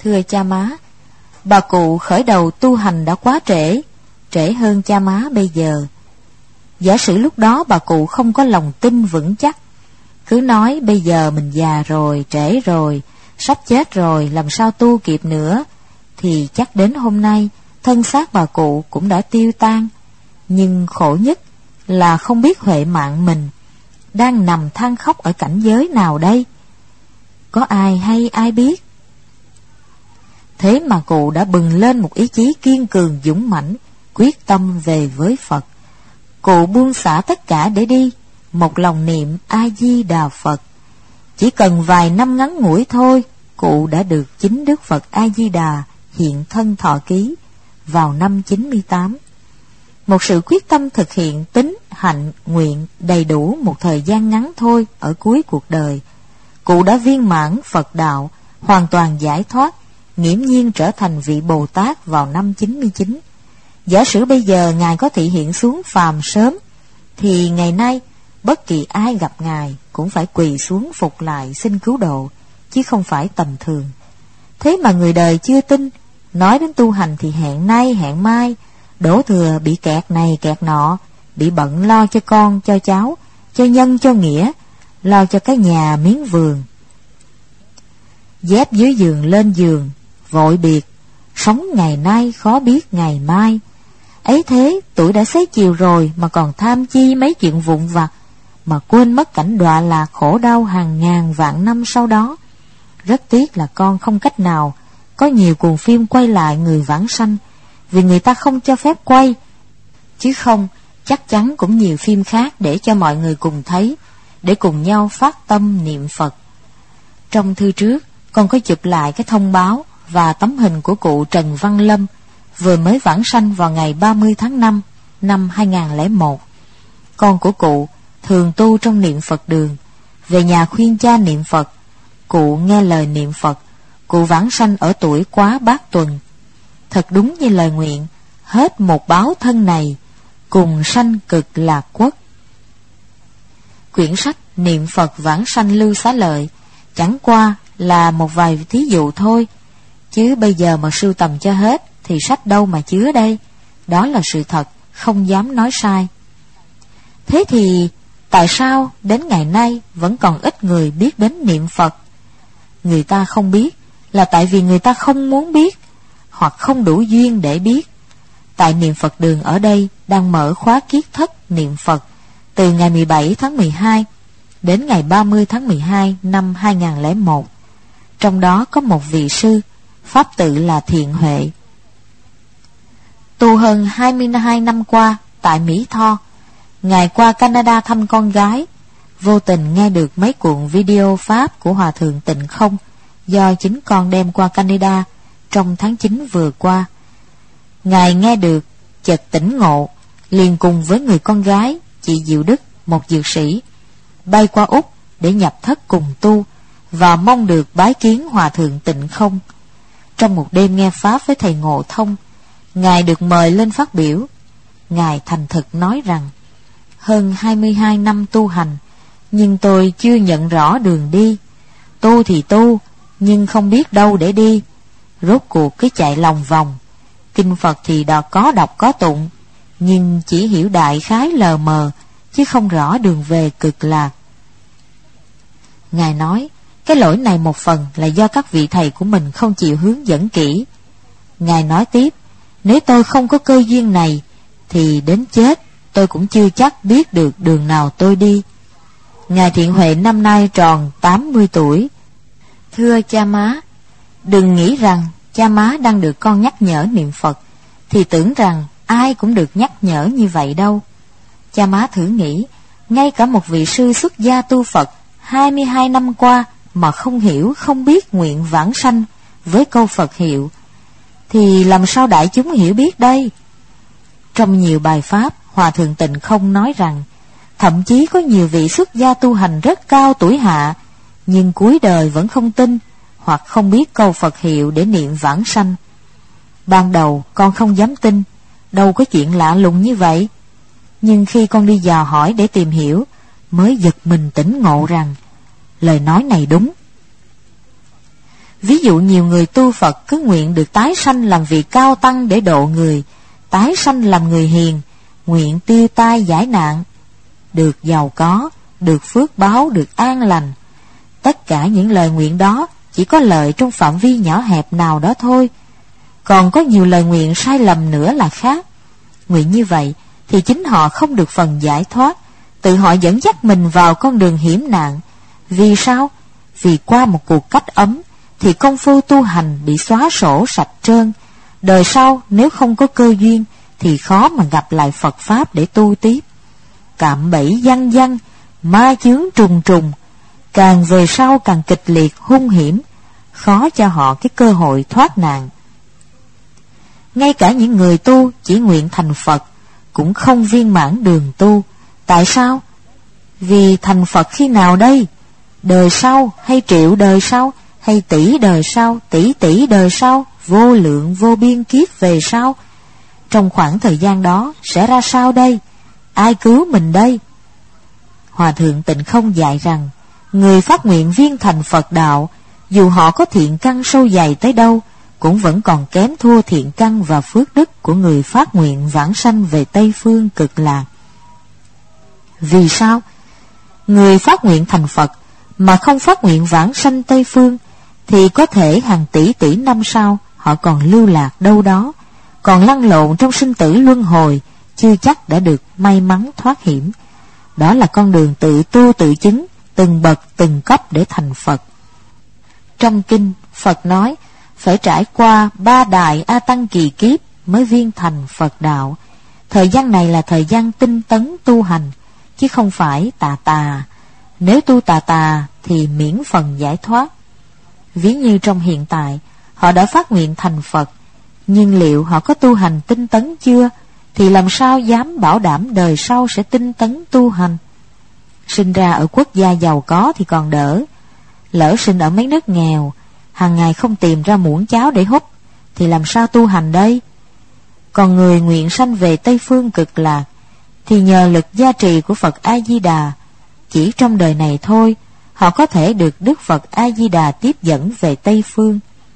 Thưa cha má, bà cụ khởi đầu tu hành đã quá trễ hơn cha má bây giờ. Giả sử lúc đó bà cụ không có lòng tin vững chắc, cứ nói bây giờ mình già rồi, trễ rồi, sắp chết rồi, làm sao tu kịp nữa, thì chắc đến hôm nay thân xác bà cụ cũng đã tiêu tan. Nhưng khổ nhất là không biết huệ mạng mình đang nằm than khóc ở cảnh giới nào đây. Có ai hay ai biết? Thế mà cụ đã bừng lên một ý chí kiên cường dũng mãnh, quyết tâm về với Phật. Cụ buông xả tất cả để đi, một lòng niệm A Di Đà Phật. Chỉ cần vài năm ngắn ngủi thôi, cụ đã được chính Đức Phật A Di Đà hiện thân thọ ký vào năm 98. Một sự quyết tâm thực hiện tín, hạnh, nguyện đầy đủ một thời gian ngắn thôi ở cuối cuộc đời, cụ đã viên mãn Phật đạo, hoàn toàn giải thoát, nghiễm nhiên trở thành vị Bồ Tát vào năm 99. Giả sử bây giờ Ngài có thị hiện xuống phàm sớm, thì ngày nay bất kỳ ai gặp Ngài cũng phải quỳ xuống phục lại xin cứu độ, chứ không phải tầm thường. Thế mà người đời chưa tin, nói đến tu hành thì hẹn nay hẹn mai, đổ thừa bị kẹt này kẹt nọ, bị bận lo cho con cho cháu, cho nhân cho nghĩa, lo cho cái nhà miếng vườn. Dép dưới giường lên giường, vội biệt, sống ngày nay khó biết ngày mai. Ấy thế tuổi đã xế chiều rồi mà còn tham chi mấy chuyện vụn vặt, mà quên mất cảnh đọa lạc khổ đau hàng ngàn vạn năm sau đó. Rất tiếc là con không cách nào có nhiều cuồng phim quay lại người vãng sanh, vì người ta không cho phép quay. Chứ không, chắc chắn cũng nhiều phim khác để cho mọi người cùng thấy, để cùng nhau phát tâm niệm Phật. Trong thư trước, con có chụp lại cái thông báo và tấm hình của cụ Trần Văn Lâm, vừa mới vãng sanh vào ngày 30 tháng 5 năm 2001. Con của cụ thường tu trong niệm Phật đường, về nhà khuyên cha niệm Phật. Cụ nghe lời niệm Phật, cụ vãng sanh ở tuổi quá bát tuần. Thật đúng như lời nguyện, hết một báo thân này, cùng sanh cực lạc quốc. Quyển sách Niệm Phật Vãng Sanh Lưu Xá Lợi chẳng qua là một vài thí dụ thôi, chứ bây giờ mà sưu tầm cho hết thì sách đâu mà chứa đây. Đó là sự thật, không dám nói sai. Thế thì tại sao đến ngày nay vẫn còn ít người biết đến niệm Phật? Người ta không biết là tại vì người ta không muốn biết, hoặc không đủ duyên để biết. Tại niệm Phật đường ở đây đang mở khóa kiết thất niệm Phật từ ngày 17 tháng 12 đến ngày 30 tháng 12 năm 2001. Trong đó có một vị sư, pháp tự là Thiện Huệ. Tu hơn 22 năm qua tại Mỹ Tho, Ngài qua Canada thăm con gái, vô tình nghe được mấy cuộn video Pháp của Hòa Thượng Tịnh Không do chính con đem qua Canada trong tháng 9 vừa qua. Ngài nghe được, chợt tỉnh ngộ, liền cùng với người con gái, chị Diệu Đức, một dược sĩ, bay qua Úc để nhập thất cùng tu, và mong được bái kiến Hòa Thượng Tịnh Không. Trong một đêm nghe Pháp với thầy Ngộ Thông, Ngài được mời lên phát biểu. Ngài thành thực nói rằng, hơn 22 năm tu hành, nhưng tôi chưa nhận rõ đường đi. Tu thì tu, nhưng không biết đâu để đi. Rốt cuộc cứ chạy lòng vòng. Kinh Phật thì có đọc có tụng, nhưng chỉ hiểu đại khái lờ mờ, chứ không rõ đường về cực lạc. Ngài nói, cái lỗi này một phần là do các vị thầy của mình không chịu hướng dẫn kỹ. Ngài nói tiếp, nếu tôi không có cơ duyên này, thì đến chết tôi cũng chưa chắc biết được đường nào tôi đi. Ngài Thiện Huệ năm nay tròn 80 tuổi. Thưa cha má, đừng nghĩ rằng cha má đang được con nhắc nhở niệm Phật, thì tưởng rằng ai cũng được nhắc nhở như vậy đâu. Cha má thử nghĩ, ngay cả một vị sư xuất gia tu Phật 22 năm qua mà không hiểu, không biết nguyện vãng sanh với câu Phật hiệu, thì làm sao đại chúng hiểu biết đây? Trong nhiều bài pháp, Hòa Thượng Tịnh Không nói rằng, thậm chí có nhiều vị xuất gia tu hành rất cao tuổi hạ, nhưng cuối đời vẫn không tin, hoặc không biết câu Phật hiệu để niệm vãng sanh. Ban đầu con không dám tin, đâu có chuyện lạ lùng như vậy. Nhưng khi con đi dò hỏi để tìm hiểu, mới giật mình tỉnh ngộ rằng lời nói này đúng. Ví dụ nhiều người tu Phật cứ nguyện được tái sanh làm vị cao tăng để độ người, tái sanh làm người hiền, nguyện tiêu tai giải nạn, được giàu có, được phước báo, được an lành. Tất cả những lời nguyện đó chỉ có lợi trong phạm vi nhỏ hẹp nào đó thôi. Còn có nhiều lời nguyện sai lầm nữa là khác. Nguyện như vậy thì chính họ không được phần giải thoát, tự họ dẫn dắt mình vào con đường hiểm nạn. Vì sao? Vì qua một cuộc cách ấm thì công phu tu hành bị xóa sổ sạch trơn. Đời sau nếu không có cơ duyên thì khó mà gặp lại Phật Pháp để tu tiếp. Cạm bẫy văng văng, ma chướng trùng trùng, càng về sau càng kịch liệt hung hiểm, khó cho họ cái cơ hội thoát nạn. Ngay cả những người tu chỉ nguyện thành Phật cũng không viên mãn đường tu. Tại sao? Vì thành Phật khi nào đây? Đời sau, hay triệu đời sau, hay tỷ đời sau, tỷ tỷ đời sau, vô lượng vô biên kiếp về sau? Trong khoảng thời gian đó sẽ ra sao đây? Ai cứu mình đây? Hòa thượng Tịnh Không dạy rằng, người phát nguyện viên thành Phật đạo, dù họ có thiện căn sâu dày tới đâu, cũng vẫn còn kém thua thiện căn và phước đức của người phát nguyện vãng sanh về Tây Phương Cực Lạc. Vì sao? Người phát nguyện thành Phật mà không phát nguyện vãng sanh Tây Phương thì có thể hàng tỷ tỷ năm sau họ còn lưu lạc đâu đó, còn lăn lộn trong sinh tử luân hồi, chưa chắc đã được may mắn thoát hiểm. Đó là con đường tự tu tự chứng, từng bậc từng cấp để thành Phật. Trong kinh, Phật nói phải trải qua 3 đại A Tăng kỳ kiếp mới viên thành Phật đạo. Thời gian này là thời gian tinh tấn tu hành, chứ không phải tà tà. Nếu tu tà tà thì miễn phần giải thoát. Ví như trong hiện tại, họ đã phát nguyện thành Phật, nhưng liệu họ có tu hành tinh tấn chưa, thì làm sao dám bảo đảm đời sau sẽ tinh tấn tu hành. Sinh ra ở quốc gia giàu có thì còn đỡ, lỡ sinh ở mấy nước nghèo, hàng ngày không tìm ra muỗng cháo để húp, thì làm sao tu hành đây? Còn người nguyện sanh về Tây Phương Cực Lạc thì nhờ lực gia trì của Phật A-di-đà, chỉ trong đời này thôi họ có thể được Đức Phật A-di-đà tiếp dẫn về Tây Phương.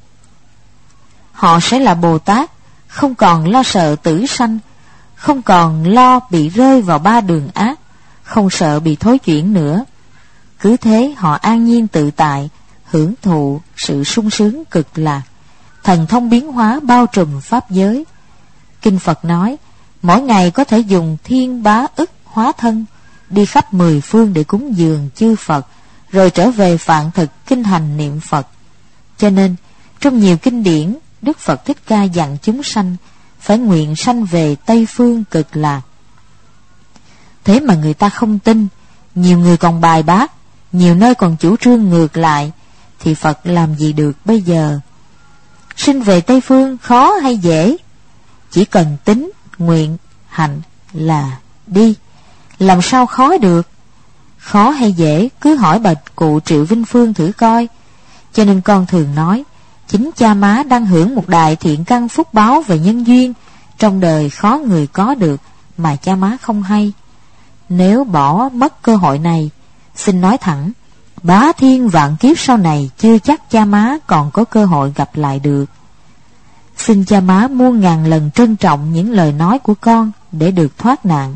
Họ sẽ là Bồ Tát, không còn lo sợ tử sanh, không còn lo bị rơi vào 3 đường ác, không sợ bị thối chuyển nữa. Cứ thế họ an nhiên tự tại, hưởng thụ sự sung sướng cực lạc, thần thông biến hóa bao trùm pháp giới. Kinh Phật nói, mỗi ngày có thể dùng thiên bá ức hóa thân, đi khắp 10 phương để cúng dường chư Phật, rồi trở về phạn thực kinh hành niệm Phật. Cho nên, trong nhiều kinh điển, Đức Phật Thích Ca dặn chúng sanh phải nguyện sanh về Tây Phương Cực Lạc. Thế mà người ta không tin, nhiều người còn bài bác, nhiều nơi còn chủ trương ngược lại, thì Phật làm gì được bây giờ? Sinh về Tây Phương khó hay dễ? Chỉ cần tín, nguyện, hạnh là đi. Làm sao khó được? Khó hay dễ cứ hỏi bà cụ Triệu Vinh Phương thử coi. Cho nên con thường nói, chính cha má đang hưởng một đại thiện căn phúc báo về nhân duyên, trong đời khó người có được mà cha má không hay. Nếu bỏ mất cơ hội này, xin nói thẳng, bá thiên vạn kiếp sau này chưa chắc cha má còn có cơ hội gặp lại được. Xin cha má muôn ngàn lần trân trọng những lời nói của con để được thoát nạn.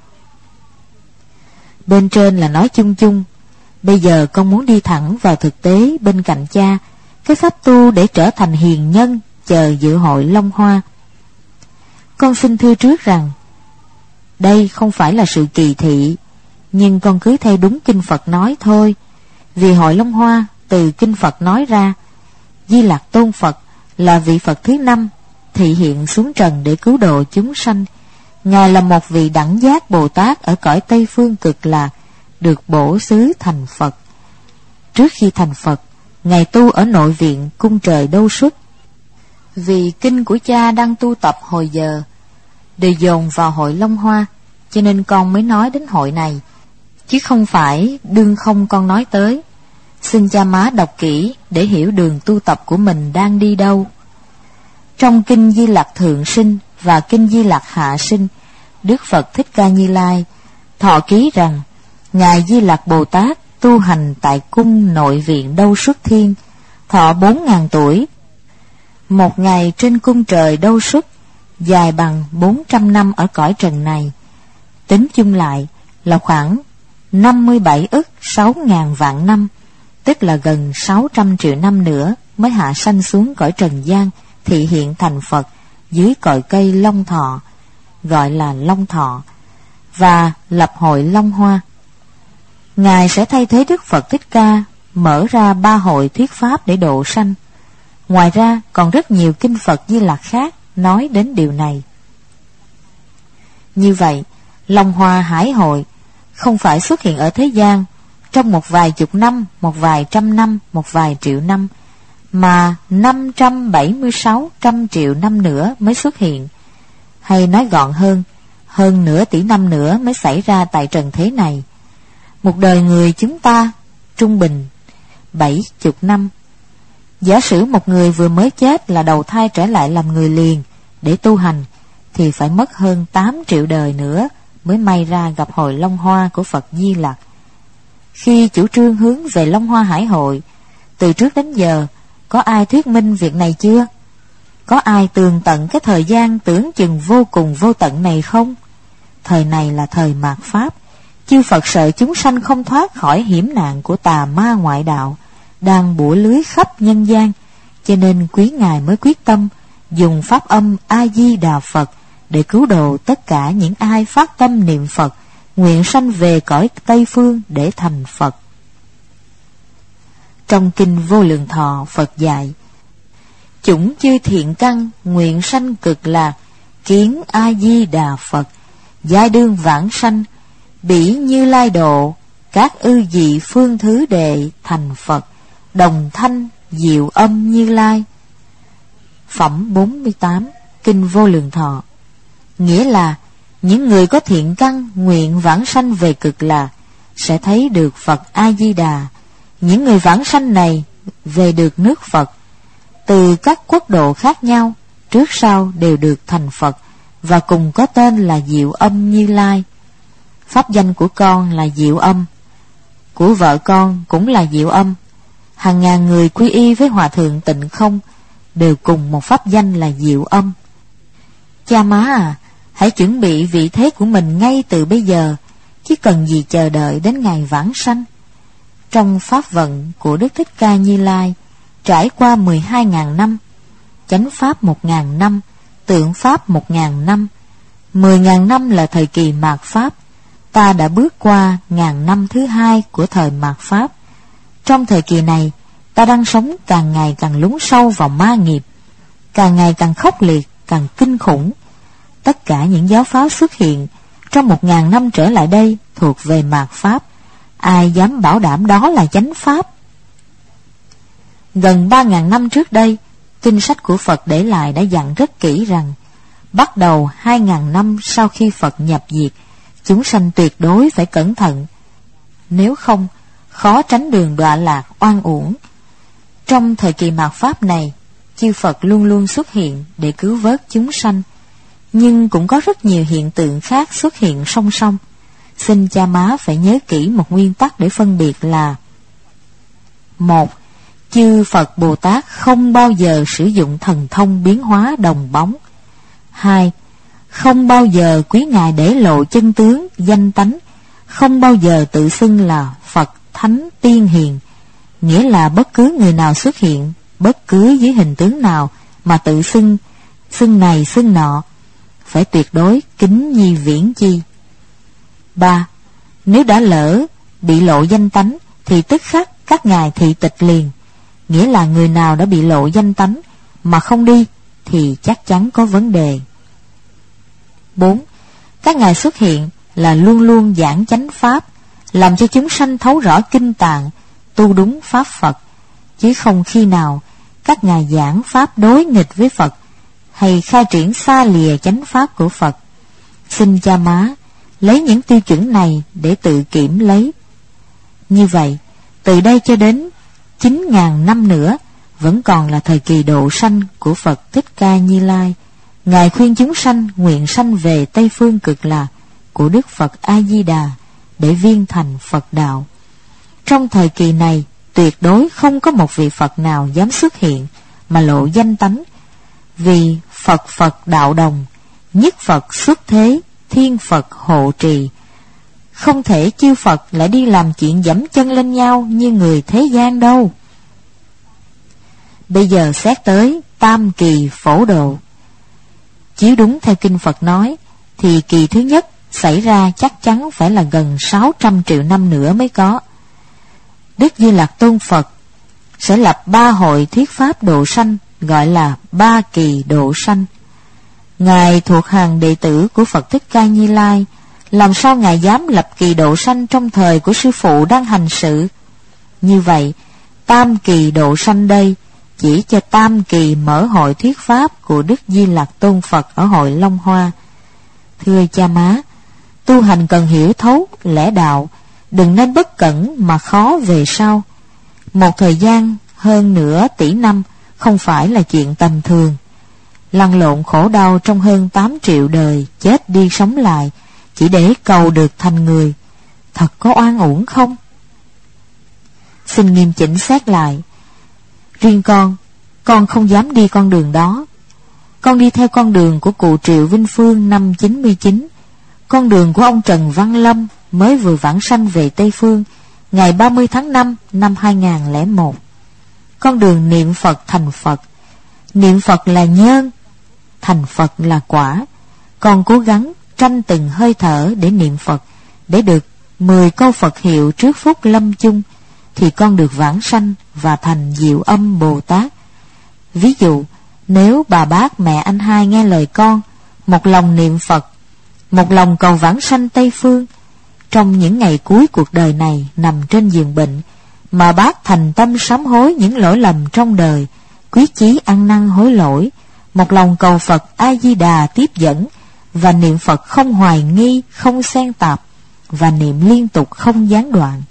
Bên trên là nói chung chung, bây giờ con muốn đi thẳng vào thực tế bên cạnh cha, cái pháp tu để trở thành hiền nhân chờ dự hội Long Hoa. Con xin thưa trước rằng, đây không phải là sự kỳ thị, nhưng con cứ theo đúng kinh Phật nói thôi. Vì hội Long Hoa từ kinh Phật nói ra, Di Lặc Tôn Phật là vị Phật thứ 5 thị hiện xuống trần để cứu độ chúng sanh. Ngài là một vị đẳng giác Bồ Tát ở cõi Tây Phương Cực Lạc, được bổ xứ thành Phật. Trước khi thành Phật, Ngài tu ở nội viện cung trời Đâu Xuất. Vì kinh của cha đang tu tập hồi giờ đều dồn vào hội Long Hoa, cho nên con mới nói đến hội này, chứ không phải đương không con nói tới. Xin cha má đọc kỹ để hiểu đường tu tập của mình đang đi đâu. Trong kinh Di Lặc Thượng Sinh và kinh Di Lặc Hạ Sinh, Đức Phật Thích Ca Như Lai thọ ký rằng Ngài Di Lặc Bồ Tát tu hành tại cung nội viện Đâu Xuất Thiên, thọ 4.000 tuổi. Một ngày trên cung trời đâu sức, dài bằng 400 năm ở cõi trần này. Tính chung lại là khoảng 57 ức 6.000 vạn năm, tức là gần 600 triệu năm nữa mới hạ sanh xuống cõi trần gian, thị hiện thành Phật dưới cội cây Long Thọ, gọi là Long Thọ, và lập hội Long Hoa. Ngài sẽ thay thế Đức Phật Thích Ca mở ra 3 hội thuyết pháp để độ sanh. Ngoài ra còn rất nhiều kinh Phật Di Lặc khác nói đến điều này. Như vậy, Long Hoa Hải Hội không phải xuất hiện ở thế gian trong một vài chục năm, một vài trăm năm, một vài triệu năm, mà 576 triệu năm nữa mới xuất hiện. Hay nói gọn hơn nửa tỷ năm nữa mới xảy ra tại trần thế này. Một đời người chúng ta trung bình 70 năm. Giả sử một người vừa mới chết là đầu thai trở lại làm người liền để tu hành, thì phải mất hơn 8 triệu đời nữa mới may ra gặp hội Long Hoa của Phật Di Lặc. Khi chủ trương hướng về Long Hoa Hải Hội, từ trước đến giờ có ai thuyết minh việc này chưa? Có ai tường tận cái thời gian tưởng chừng vô cùng vô tận này không? Thời này là thời mạt Pháp. Chư Phật sợ chúng sanh không thoát khỏi hiểm nạn của tà ma ngoại đạo đang bủa lưới khắp nhân gian, cho nên quý ngài mới quyết tâm dùng pháp âm A Di Đà Phật để cứu độ tất cả những ai phát tâm niệm Phật, nguyện sanh về cõi Tây Phương để thành Phật. Trong kinh Vô Lượng Thọ, Phật dạy: chủng chư thiện căn nguyện sanh cực lạc, kiến A Di Đà Phật, giai đương vãng sanh, bỉ Như Lai độ, các ư dị phương thứ đệ thành Phật, đồng thanh diệu âm Như Lai. Phẩm 48, kinh Vô Lượng Thọ. Nghĩa là những người có thiện căn nguyện vãng sanh về cực lạc sẽ thấy được Phật A Di Đà. Những người vãng sanh này về được nước Phật, từ các quốc độ khác nhau, trước sau đều được thành Phật và cùng có tên là Diệu Âm Như Lai. Pháp danh của con là Diệu Âm, của vợ con cũng là Diệu Âm. Hàng ngàn người quy y với Hòa Thượng Tịnh Không đều cùng một pháp danh là Diệu Âm. Cha má à, hãy chuẩn bị vị thế của mình ngay từ bây giờ, chứ cần gì chờ đợi đến ngày vãng sanh. Trong pháp vận của Đức Thích Ca Như Lai trải qua 12.000 năm, chánh pháp 1.000 năm, tượng pháp 1.000 năm, 10.000 năm là thời kỳ mạt pháp. Ta đã bước qua 1000 năm thứ hai của thời mạt pháp. Trong thời kỳ này, ta đang sống càng ngày càng lún sâu vào ma nghiệp, càng ngày càng khốc liệt, càng kinh khủng. Tất cả những giáo pháp xuất hiện trong 1000 năm trở lại đây thuộc về mạt pháp. Ai dám bảo đảm đó là chánh pháp? Gần 3000 năm trước đây, kinh sách của Phật để lại đã dặn rất kỹ rằng bắt đầu 2000 năm sau khi Phật nhập diệt, chúng sanh tuyệt đối phải cẩn thận, nếu không khó tránh đường đọa lạc oan uổng. Trong thời kỳ mạt pháp này, chư Phật luôn luôn xuất hiện để cứu vớt chúng sanh, nhưng cũng có rất nhiều hiện tượng khác xuất hiện song song. Xin cha má phải nhớ kỹ một nguyên tắc để phân biệt là: 1. Chư Phật Bồ Tát không bao giờ sử dụng thần thông biến hóa đồng bóng. 2. Không bao giờ quý ngài để lộ chân tướng, danh tánh, không bao giờ tự xưng là Phật, Thánh, Tiên, Hiền. Nghĩa là bất cứ người nào xuất hiện, bất cứ dưới hình tướng nào mà tự xưng này xưng nọ, phải tuyệt đối kính nhi viễn chi. 3. Nếu đã lỡ bị lộ danh tánh thì tức khắc các ngài thị tịch liền. Nghĩa là người nào đã bị lộ danh tánh mà không đi thì chắc chắn có vấn đề. 4. Các ngài xuất hiện là luôn luôn giảng chánh pháp, làm cho chúng sanh thấu rõ kinh tạng, tu đúng pháp Phật, chứ không khi nào các ngài giảng pháp đối nghịch với Phật hay khai triển xa lìa chánh pháp của Phật. Xin cha má lấy những tiêu chuẩn này để tự kiểm lấy. Như vậy, từ đây cho đến 9.000 năm nữa vẫn còn là thời kỳ độ sanh của Phật Thích Ca Như Lai. Ngài khuyên chúng sanh nguyện sanh về Tây Phương Cực Lạc của Đức Phật A Di Đà để viên thành Phật đạo. Trong thời kỳ này, tuyệt đối không có một vị Phật nào dám xuất hiện mà lộ danh tánh, vì Phật Phật đạo đồng, nhất Phật xuất thế, thiên Phật hộ trì. Không thể chư Phật lại đi làm chuyện dẫm chân lên nhau như người thế gian đâu. Bây giờ xét tới tam kỳ phổ độ. Chiếu đúng theo kinh Phật nói, thì kỳ thứ nhất xảy ra chắc chắn phải là gần 600 triệu năm nữa mới có. Đức Di Lặc Tôn Phật sẽ lập 3 hội thuyết pháp độ sanh, gọi là 3 kỳ độ sanh. Ngài thuộc hàng đệ tử của Phật Thích Ca Như Lai, làm sao Ngài dám lập kỳ độ sanh trong thời của sư phụ đang hành sự? Như vậy, tam kỳ độ sanh đây chỉ cho tam kỳ mở hội thuyết pháp của Đức Di Lặc Tôn Phật ở hội Long Hoa. Thưa cha má, tu hành cần hiểu thấu lẽ đạo, đừng nên bất cẩn mà khó về sau. Một thời gian hơn nửa tỷ năm không phải là chuyện tầm thường. Lăn lộn khổ đau trong hơn 8 triệu đời, chết đi sống lại chỉ để cầu được thành người, thật có oan uổng không? Xin nghiêm chỉnh xét lại. Riêng con không dám đi con đường đó. Con đi theo con đường của cụ Triệu Vinh Phương năm 99, con đường của ông Trần Văn Lâm mới vừa vãng sanh về Tây Phương ngày 30 tháng 5 năm 2001. Con đường niệm Phật thành Phật. Niệm Phật là nhân, thành Phật là quả. Con cố gắng tranh từng hơi thở để niệm Phật, để được 10 câu Phật hiệu trước phút lâm chung, thì con được vãng sanh và thành Diệu Âm Bồ Tát. Ví dụ, nếu bà bác mẹ anh hai nghe lời con, một lòng niệm Phật, một lòng cầu vãng sanh Tây Phương, trong những ngày cuối cuộc đời này nằm trên giường bệnh, mà bác thành tâm sám hối những lỗi lầm trong đời, quyết chí ăn năn hối lỗi, một lòng cầu Phật A Di Đà tiếp dẫn, và niệm Phật không hoài nghi, không xen tạp, và niệm liên tục không gián đoạn,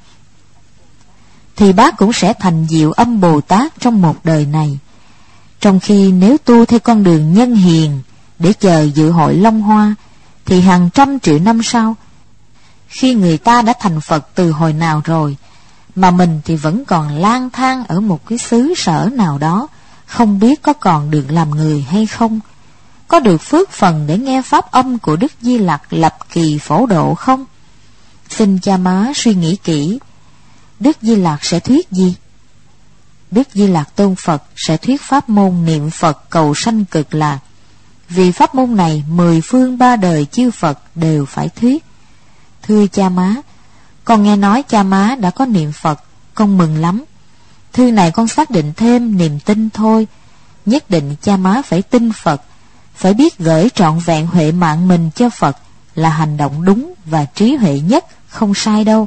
thì bác cũng sẽ thành Diệu Âm Bồ Tát trong một đời này. Trong khi nếu tu theo con đường nhân hiền để chờ dự hội Long Hoa, thì hàng trăm triệu năm sau, khi người ta đã thành Phật từ hồi nào rồi, mà mình thì vẫn còn lang thang ở một cái xứ sở nào đó, không biết có còn được làm người hay không, có được phước phần để nghe pháp âm của Đức Di Lặc lập kỳ phổ độ không? Xin cha má suy nghĩ kỹ. Đức Di Lặc sẽ thuyết gì? Đức Di Lặc Tôn Phật sẽ thuyết pháp môn niệm Phật cầu sanh cực lạc. Vì pháp môn này 10 phương 3 đời chư Phật đều phải thuyết. Thưa cha má, con nghe nói cha má đã có niệm Phật, con mừng lắm. Thư này con xác định thêm niềm tin thôi. Nhất định cha má phải tin Phật, phải biết gửi trọn vẹn huệ mạng mình cho Phật là hành động đúng và trí huệ nhất, không sai đâu.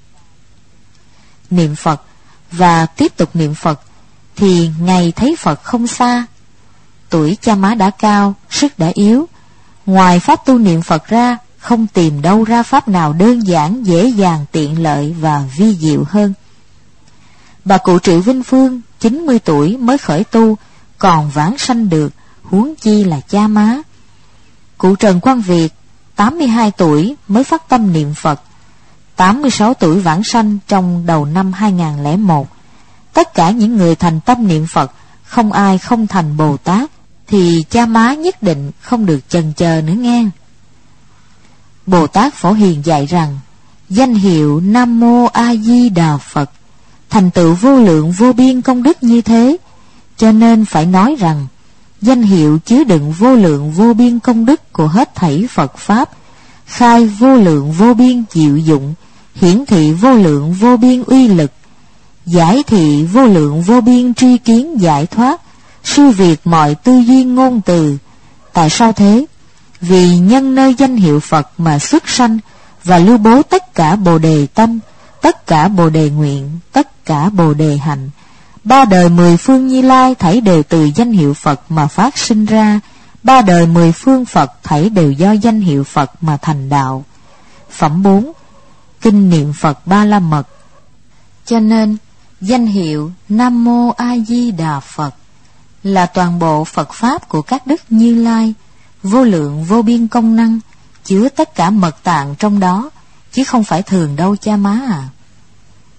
Niệm Phật và tiếp tục niệm Phật thì ngày thấy Phật không xa. Tuổi cha má đã cao, sức đã yếu, ngoài pháp tu niệm Phật ra, không tìm đâu ra pháp nào đơn giản, dễ dàng, tiện lợi và vi diệu hơn. Bà cụ Triệu Vinh Phương 90 tuổi mới khởi tu, còn vãng sanh được, huống chi là cha má. Cụ Trần Quang Việt 82 tuổi mới phát tâm niệm Phật, 86 tuổi vãng sanh trong đầu năm 2001. Tất cả những người thành tâm niệm Phật, không ai không thành Bồ Tát, thì cha má nhất định không được chần chờ nữa nghe. Bồ Tát Phổ Hiền dạy rằng, danh hiệu Nam Mô A Di Đà Phật thành tựu vô lượng vô biên công đức như thế, cho nên phải nói rằng danh hiệu chứa đựng vô lượng vô biên công đức của hết thảy Phật Pháp, khai vô lượng vô biên diệu dụng, hiển thị vô lượng vô biên uy lực, giải thị vô lượng vô biên tri kiến giải thoát, siêu việt mọi tư duy ngôn từ. Tại sao thế? Vì nhân nơi danh hiệu Phật mà xuất sanh và lưu bố tất cả bồ đề tâm, tất cả bồ đề nguyện, tất cả bồ đề hạnh. 3 đời 10 phương Như Lai thảy đều từ danh hiệu Phật mà phát sinh ra. 3 đời 10 phương Phật thảy đều do danh hiệu Phật mà thành đạo. Phẩm 4. Kinh niệm Phật Ba La Mật. Cho nên danh hiệu Nam Mô A Di Đà Phật là toàn bộ Phật Pháp của các đức Như Lai, vô lượng vô biên công năng, chứa tất cả mật tạng trong đó, chứ không phải thường đâu cha má à.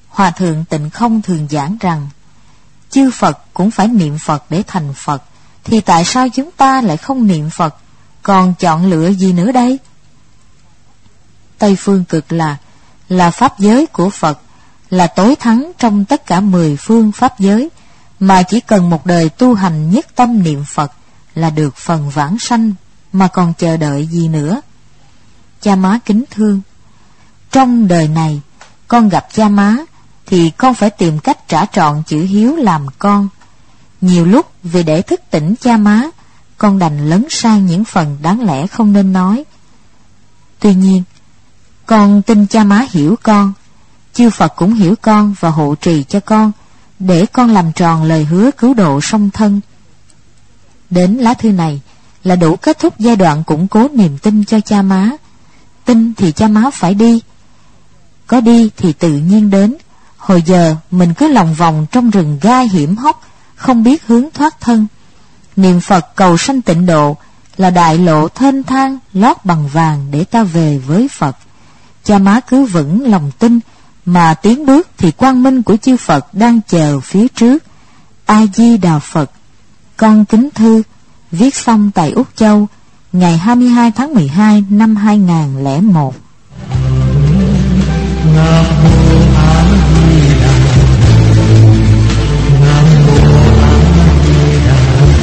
Hòa thượng Tịnh Không thường giảng rằng chư Phật cũng phải niệm Phật để thành Phật, thì tại sao chúng ta lại không niệm Phật, còn chọn lựa gì nữa đây? Tây Phương Cực Lạc là pháp giới của Phật, là tối thắng trong tất cả 10 phương pháp giới, mà chỉ cần một đời tu hành nhất tâm niệm Phật là được phần vãng sanh, mà còn chờ đợi gì nữa? Cha má kính thương, trong đời này con gặp cha má thì con phải tìm cách trả trọn chữ hiếu làm con. Nhiều lúc vì để thức tỉnh cha má, con đành lấn sang những phần đáng lẽ không nên nói. Tuy nhiên, con tin cha má hiểu con, chư Phật cũng hiểu con và hộ trì cho con, để con làm tròn lời hứa cứu độ song thân. Đến lá thư này là đủ kết thúc giai đoạn củng cố niềm tin cho cha má. Tin thì cha má phải đi, có đi thì tự nhiên đến. Hồi giờ mình cứ lòng vòng trong rừng gai hiểm hóc, không biết hướng thoát thân. Niệm Phật cầu sanh tịnh độ là đại lộ thênh thang lót bằng vàng để ta về với Phật. Cha má cứ vững lòng tin mà tiến bước, thì quang minh của chư Phật đang chờ phía trước. A Di Đà Phật. Con kính thư, viết xong tại Úc Châu ngày 22 tháng 12 năm 2001. Nam mô A Di Đà Phật. Nam mô A Di Đà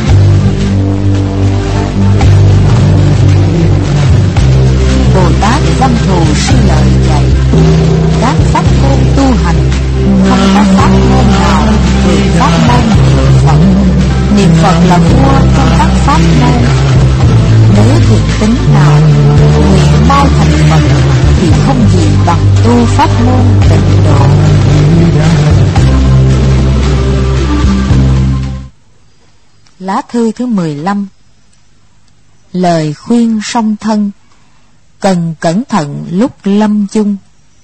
Phật. Bồ Tát Văn Thù Sư Lợi dạy, các pháp môn tu hành không có pháp môn nào vượt pháp môn niệm Phật. Niệm Phật là vua trong các pháp môn. Nếu thiện tính nào nguyện mau thành Phật thì không gì bằng tu pháp môn tịnh độ. Lá thư thứ 15. Lời khuyên song thân, cần cẩn thận lúc lâm chung.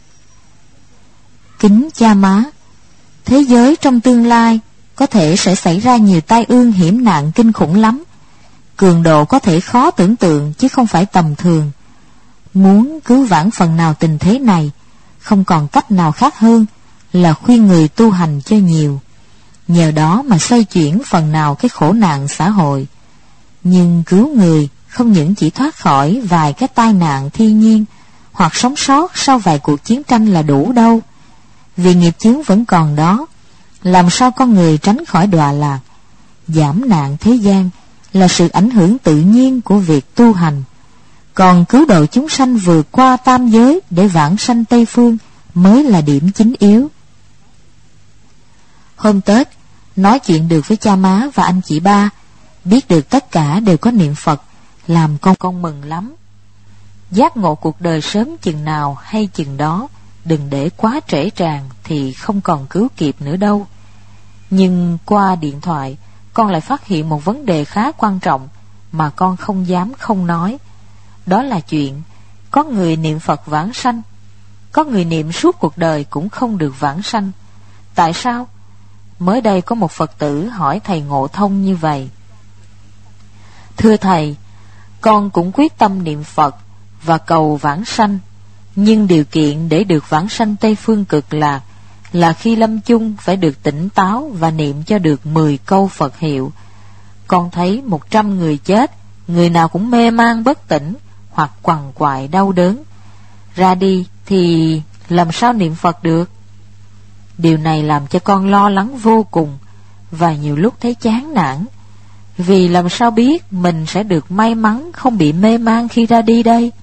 Kính cha má, thế giới trong tương lai có thể sẽ xảy ra nhiều tai ương hiểm nạn kinh khủng lắm. Cường độ có thể khó tưởng tượng chứ không phải tầm thường. Muốn cứu vãn phần nào tình thế này, không còn cách nào khác hơn là khuyên người tu hành cho nhiều, nhờ đó mà xoay chuyển phần nào cái khổ nạn xã hội. Nhưng cứu người không những chỉ thoát khỏi vài cái tai nạn thiên nhiên hoặc sống sót sau vài cuộc chiến tranh là đủ đâu. Vì nghiệp chướng vẫn còn đó, làm sao con người tránh khỏi đọa lạc? Giảm nạn thế gian là sự ảnh hưởng tự nhiên của việc tu hành, còn cứu độ chúng sanh vượt qua tam giới để vãng sanh Tây Phương mới là điểm chính yếu. Hôm Tết, nói chuyện được với cha má và anh chị ba, biết được tất cả đều có niệm Phật, làm con mừng lắm. Giác ngộ cuộc đời sớm chừng nào hay chừng đó, đừng để quá trễ tràn thì không còn cứu kịp nữa đâu. Nhưng qua điện thoại, con lại phát hiện một vấn đề khá quan trọng mà con không dám không nói. Đó là chuyện có người niệm Phật vãng sanh, có người niệm suốt cuộc đời cũng không được vãng sanh. Tại sao? Mới đây có một Phật tử hỏi thầy Ngộ Thông như vậy: Thưa thầy, con cũng quyết tâm niệm Phật và cầu vãng sanh, nhưng điều kiện để được vãng sanh Tây Phương Cực Lạc là khi lâm chung phải được tỉnh táo và niệm cho được 10 câu Phật hiệu. Con thấy 100 người chết, người nào cũng mê man bất tỉnh hoặc quằn quại đau đớn. Ra đi thì làm sao niệm Phật được? Điều này làm cho con lo lắng vô cùng và nhiều lúc thấy chán nản. Vì làm sao biết mình sẽ được may mắn không bị mê man khi ra đi đây?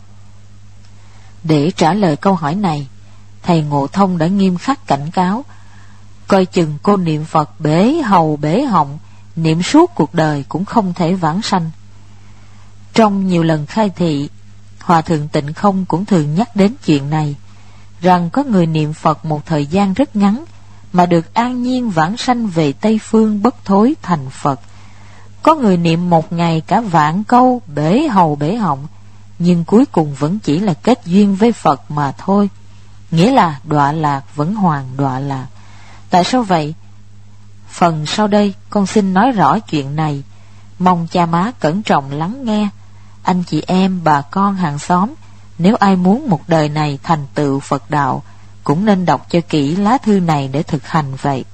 Để trả lời câu hỏi này, thầy Ngộ Thông đã nghiêm khắc cảnh cáo: coi chừng cô niệm Phật bể hầu bể họng, niệm suốt cuộc đời cũng không thể vãng sanh. Trong nhiều lần khai thị, Hòa thượng Tịnh Không cũng thường nhắc đến chuyện này, rằng có người niệm Phật một thời gian rất ngắn mà được an nhiên vãng sanh về Tây Phương bất thối thành Phật. Có người niệm một ngày cả vạn câu bể hầu bể họng, nhưng cuối cùng vẫn chỉ là kết duyên với Phật mà thôi, nghĩa là đọa lạc vẫn hoàn đọa lạc. Tại sao vậy? Phần sau đây con xin nói rõ chuyện này, mong cha má cẩn trọng lắng nghe. Anh chị em, bà con, hàng xóm, nếu ai muốn một đời này thành tựu Phật đạo, cũng nên đọc cho kỹ lá thư này để thực hành vậy.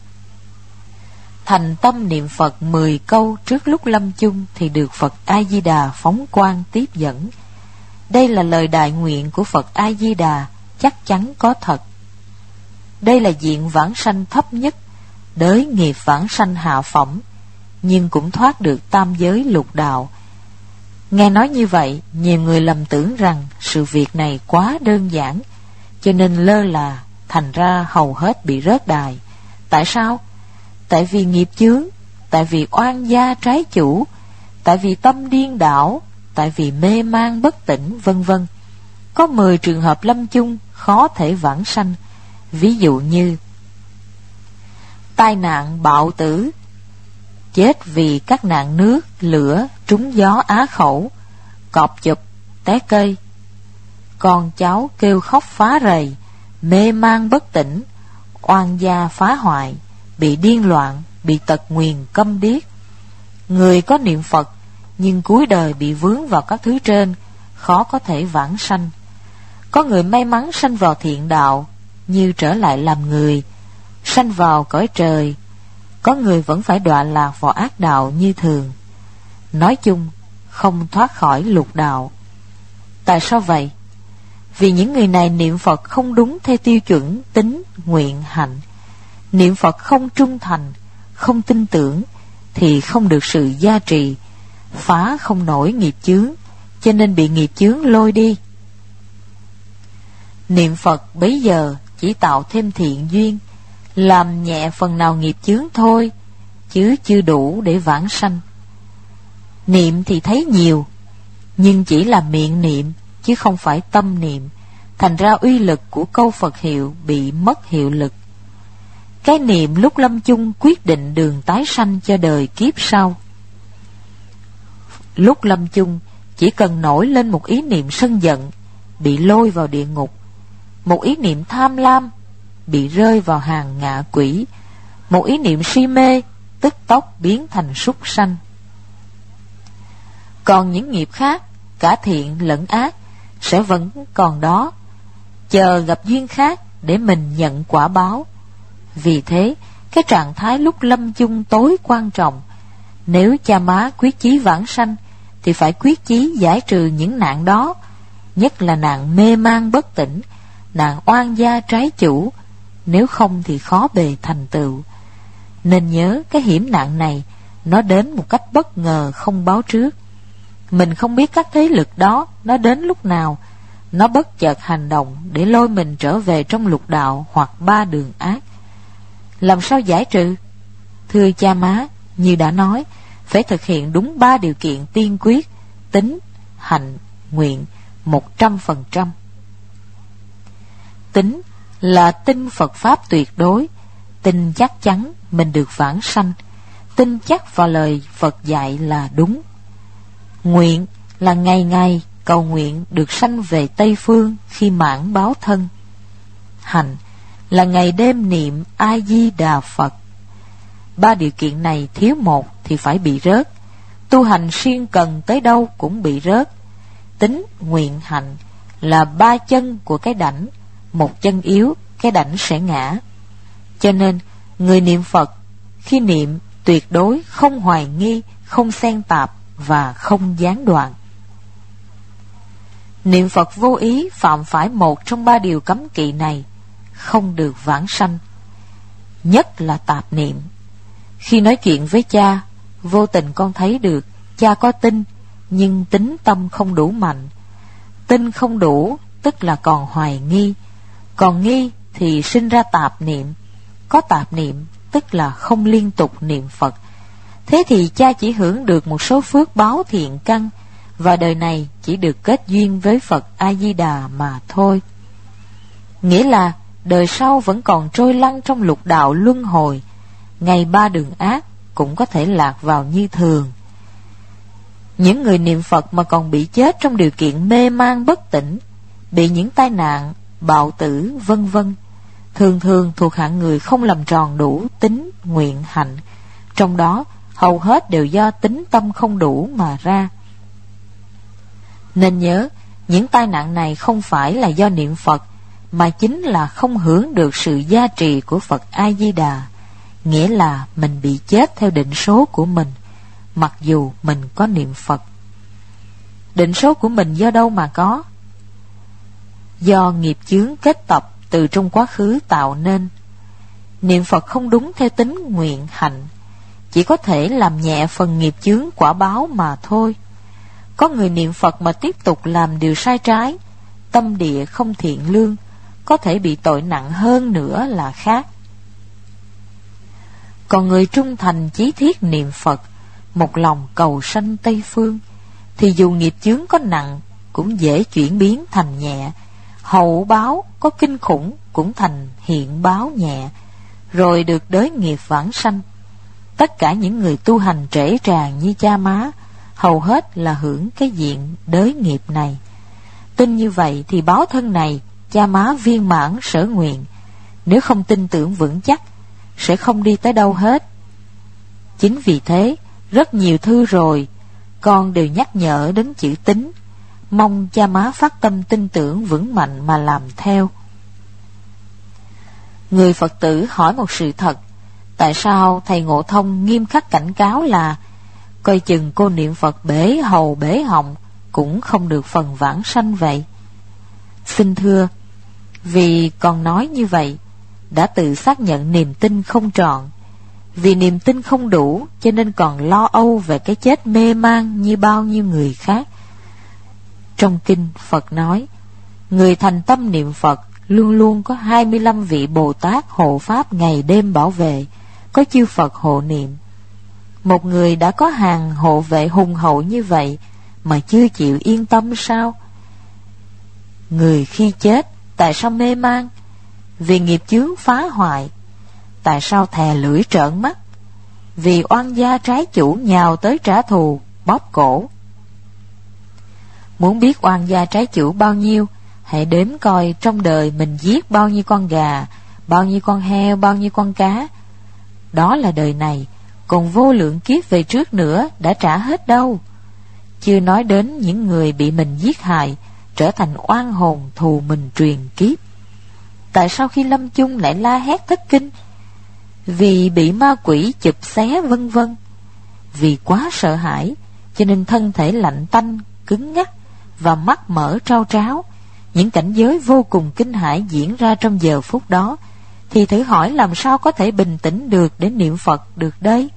Thành tâm niệm Phật 10 câu trước lúc lâm chung thì được Phật A-di-đà phóng quang tiếp dẫn. Đây là lời đại nguyện của Phật A-di-đà, chắc chắn có thật. Đây là diện vãng sanh thấp nhất, đới nghiệp vãng sanh hạ phẩm, nhưng cũng thoát được tam giới lục đạo. Nghe nói như vậy, nhiều người lầm tưởng rằng sự việc này quá đơn giản, cho nên lơ là, thành ra hầu hết bị rớt đài. Tại sao? Tại vì nghiệp chướng, tại vì oan gia trái chủ, tại vì tâm điên đảo, tại vì mê man bất tỉnh, vân vân. Có 10 trường hợp lâm chung khó thể vãng sanh. Ví dụ như tai nạn bạo tử, chết vì các nạn nước, lửa, trúng gió á khẩu, cọp chụp, té cây. Con cháu kêu khóc phá rầy, mê man bất tỉnh, oan gia phá hoại, bị điên loạn, bị tật nguyền câm điếc. Người có niệm Phật nhưng cuối đời bị vướng vào các thứ trên, khó có thể vãng sanh. Có người may mắn sanh vào thiện đạo, như trở lại làm người, sanh vào cõi trời. Có người vẫn phải đọa lạc vào ác đạo như thường. Nói chung, không thoát khỏi lục đạo. Tại sao vậy? Vì những người này niệm Phật không đúng theo tiêu chuẩn tín, nguyện, hạnh. Niệm Phật không trung thành, không tin tưởng, thì không được sự gia trì, phá không nổi nghiệp chướng, cho nên bị nghiệp chướng lôi đi. Niệm Phật bấy giờ chỉ tạo thêm thiện duyên, làm nhẹ phần nào nghiệp chướng thôi, chứ chưa đủ để vãng sanh. Niệm thì thấy nhiều, nhưng chỉ là miệng niệm, chứ không phải tâm niệm, thành ra uy lực của câu Phật hiệu bị mất hiệu lực. Cái niệm lúc lâm chung quyết định đường tái sanh cho đời kiếp sau. Lúc lâm chung chỉ cần nổi lên một ý niệm sân giận, bị lôi vào địa ngục. Một ý niệm tham lam, bị rơi vào hàng ngạ quỷ. Một ý niệm si mê, tức tốc biến thành súc sanh. Còn những nghiệp khác, cả thiện lẫn ác, sẽ vẫn còn đó, chờ gặp duyên khác để mình nhận quả báo. Vì thế, cái trạng thái lúc lâm chung tối quan trọng. Nếu cha má quyết chí vãng sanh, thì phải quyết chí giải trừ những nạn đó, nhất là nạn mê man bất tỉnh, nạn oan gia trái chủ, nếu không thì khó bề thành tựu. Nên nhớ cái hiểm nạn này, nó đến một cách bất ngờ không báo trước. Mình không biết các thế lực đó nó đến lúc nào, nó bất chợt hành động để lôi mình trở về trong lục đạo hoặc ba đường ác. Làm sao giải trừ? Thưa cha má, như đã nói, phải thực hiện đúng 3 điều kiện tiên quyết: tín, hạnh, nguyện 100%. Tín là tin Phật Pháp tuyệt đối, tin chắc chắn mình được vãng sanh, tin chắc vào lời Phật dạy là đúng. Nguyện là ngày ngày cầu nguyện được sanh về Tây Phương khi mãn báo thân. Hành là ngày đêm niệm A-di-đà Phật. 3 điều kiện này thiếu một thì phải bị rớt. Tu hành siêng cần tới đâu cũng bị rớt. Tín, nguyện, hạnh là 3 chân của cái đảnh, một chân yếu, cái đảnh sẽ ngã. Cho nên người niệm Phật khi niệm tuyệt đối không hoài nghi, không xen tạp và không gián đoạn. Niệm Phật vô ý phạm phải một trong 3 điều cấm kỵ này, không được vãng sanh. Nhất là tạp niệm. Khi nói chuyện với cha, vô tình con thấy được cha có tin, nhưng tín tâm không đủ mạnh. Tin không đủ tức là còn hoài nghi, còn nghi thì sinh ra tạp niệm. Có tạp niệm tức là không liên tục niệm Phật. Thế thì cha chỉ hưởng được một số phước báo thiện căn, và đời này chỉ được kết duyên với Phật A-di-đà mà thôi. Nghĩa là đời sau vẫn còn trôi lăn trong lục đạo luân hồi, ngày 3 đường ác cũng có thể lạc vào như thường. Những người niệm Phật mà còn bị chết trong điều kiện mê man bất tỉnh, bị những tai nạn, bạo tử, vân vân, thường thường thuộc hạng người không làm tròn đủ tín, nguyện, hạnh. Trong đó hầu hết đều do tín tâm không đủ mà ra. Nên nhớ, những tai nạn này không phải là do niệm Phật, mà chính là không hưởng được sự gia trì của Phật A-di-đà, nghĩa là mình bị chết theo định số của mình, mặc dù mình có niệm Phật. Định số của mình do đâu mà có? Do nghiệp chướng kết tập từ trong quá khứ tạo nên. Niệm Phật không đúng theo tính nguyện hạnh, chỉ có thể làm nhẹ phần nghiệp chướng quả báo mà thôi. Có người niệm Phật mà tiếp tục làm điều sai trái, tâm địa không thiện lương, có thể bị tội nặng hơn nữa là khác. Còn người trung thành chí thiết niệm Phật, một lòng cầu sanh Tây Phương, thì dù nghiệp chướng có nặng cũng dễ chuyển biến thành nhẹ, hậu báo có kinh khủng cũng thành hiện báo nhẹ, rồi được đới nghiệp vãng sanh. Tất cả những người tu hành trễ tràng như cha má, hầu hết là hưởng cái diện đới nghiệp này. Tin như vậy thì báo thân này cha má viên mãn sở nguyện, nếu không tin tưởng vững chắc sẽ không đi tới đâu hết. Chính vì thế, rất nhiều thư rồi con đều nhắc nhở đến chữ tín, mong cha má phát tâm tin tưởng vững mạnh mà làm theo. Người Phật tử hỏi một sự thật: tại sao thầy Ngộ Thông nghiêm khắc cảnh cáo là coi chừng cô niệm Phật bể hầu bể họng cũng không được phần vãng sanh vậy? Xin thưa, vì con nói như vậy đã tự xác nhận niềm tin không trọn. Vì niềm tin không đủ cho nên còn lo âu về cái chết mê man như bao nhiêu người khác. Trong kinh Phật nói, người thành tâm niệm Phật luôn luôn có 25 vị Bồ Tát hộ pháp ngày đêm bảo vệ, có chư Phật hộ niệm. Một người đã có hàng hộ vệ hùng hậu như vậy mà chưa chịu yên tâm sao? Người khi chết tại sao mê man? Vì nghiệp chướng phá hoại. Tại sao thè lưỡi trợn mắt? Vì oan gia trái chủ nhào tới trả thù, bóp cổ. Muốn biết oan gia trái chủ bao nhiêu, hãy đếm coi trong đời mình giết bao nhiêu con gà, bao nhiêu con heo, bao nhiêu con cá. Đó là đời này, còn vô lượng kiếp về trước nữa đã trả hết đâu. Chưa nói đến những người bị mình giết hại, trở thành oan hồn thù mình truyền kiếp. Tại sao khi lâm chung lại la hét thất kinh? Vì bị ma quỷ chụp xé vân vân. Vì quá sợ hãi cho nên thân thể lạnh tanh, cứng ngắc và mắt mở trao tráo. Những cảnh giới vô cùng kinh hãi diễn ra trong giờ phút đó, thì thử hỏi làm sao có thể bình tĩnh được để niệm Phật được đây?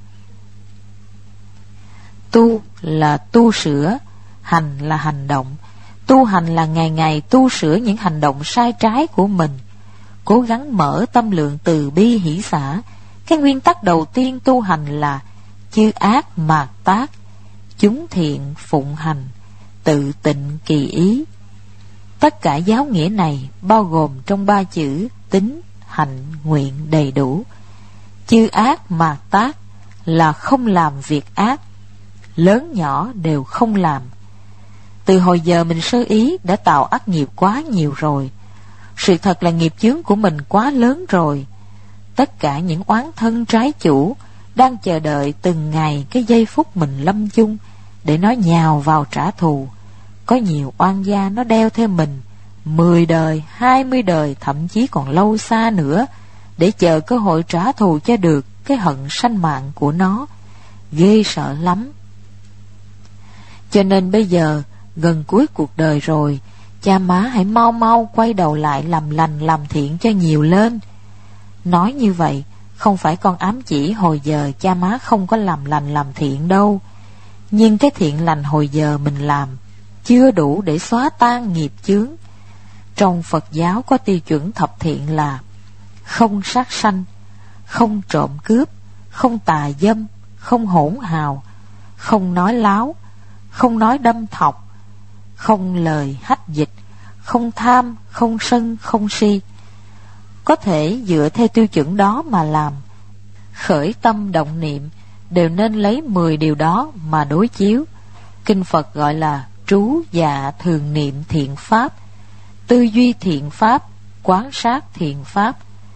Tu là tu sửa, hành là hành động. Tu hành là ngày ngày tu sửa những hành động sai trái của mình, cố gắng mở tâm lượng từ bi hỷ xả. Cái nguyên tắc đầu tiên tu hành là chư ác mạt tác, chúng thiện phụng hành, tự tịnh kỳ ý. Tất cả giáo nghĩa này bao gồm trong 3 chữ tín, hạnh, nguyện đầy đủ. Chư ác mạt tác là không làm việc ác, lớn nhỏ đều không làm. Từ hồi giờ mình sơ ý đã tạo ác nghiệp quá nhiều rồi. Sự thật là nghiệp chướng của mình quá lớn rồi. Tất cả những oán thân trái chủ đang chờ đợi từng ngày cái giây phút mình lâm chung để nó nhào vào trả thù. Có nhiều oan gia nó đeo theo mình 10 đời, 20 đời, thậm chí còn lâu xa nữa, để chờ cơ hội trả thù cho được cái hận sanh mạng của nó. Ghê sợ lắm. Cho nên bây giờ gần cuối cuộc đời rồi, cha má hãy mau mau quay đầu lại làm lành làm thiện cho nhiều lên. Nói như vậy không phải con ám chỉ hồi giờ cha má không có làm lành làm thiện đâu. Nhưng cái thiện lành hồi giờ mình làm chưa đủ để xóa tan nghiệp chướng. Trong Phật giáo có tiêu chuẩn thập thiện là không sát sanh, không trộm cướp, không tà dâm, không hỗn hào, không nói láo, không nói đâm thọc, không lời hách dịch, không tham, không sân, không si. Có thể dựa theo tiêu chuẩn đó mà làm. Khởi tâm động niệm đều nên lấy 10 điều đó mà đối chiếu. Kinh Phật gọi là trú dạ thường niệm thiện pháp, tư duy thiện pháp, quán sát thiện pháp.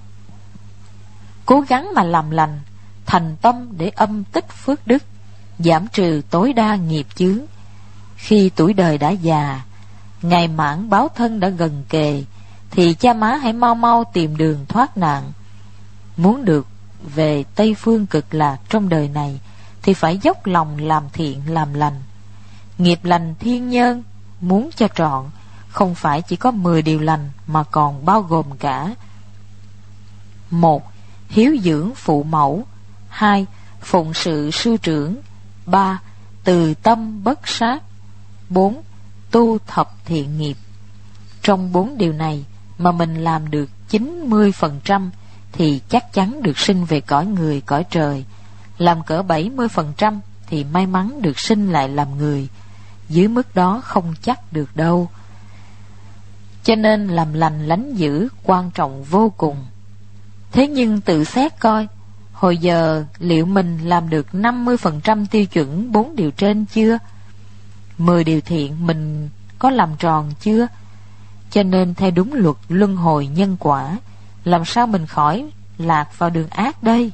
Cố gắng mà làm lành, thành tâm để âm tích phước đức, giảm trừ tối đa nghiệp chướng. Khi tuổi đời đã già, ngày mãn báo thân đã gần kề, thì cha má hãy mau mau tìm đường thoát nạn. Muốn được về Tây Phương Cực Lạc trong đời này thì phải dốc lòng làm thiện làm lành. Nghiệp lành thiên nhân muốn cho trọn, không phải chỉ có 10 điều lành mà còn bao gồm cả: 1. Hiếu dưỡng phụ mẫu. 2. Phụng sự sư trưởng. 3. Từ tâm bất sát. 4. Tu thập thiện nghiệp. Trong 4 điều này mà mình làm được 90% thì chắc chắn được sinh về cõi người cõi trời. Làm cỡ 70% thì may mắn được sinh lại làm người. Dưới mức đó không chắc được đâu. Cho nên làm lành lánh dữ quan trọng vô cùng. Thế nhưng tự xét coi, hồi giờ liệu mình làm được 50% tiêu chuẩn 4 điều trên chưa? 10 điều thiện mình có làm tròn chưa? Cho nên theo đúng luật luân hồi nhân quả, làm sao mình khỏi lạc vào đường ác đây?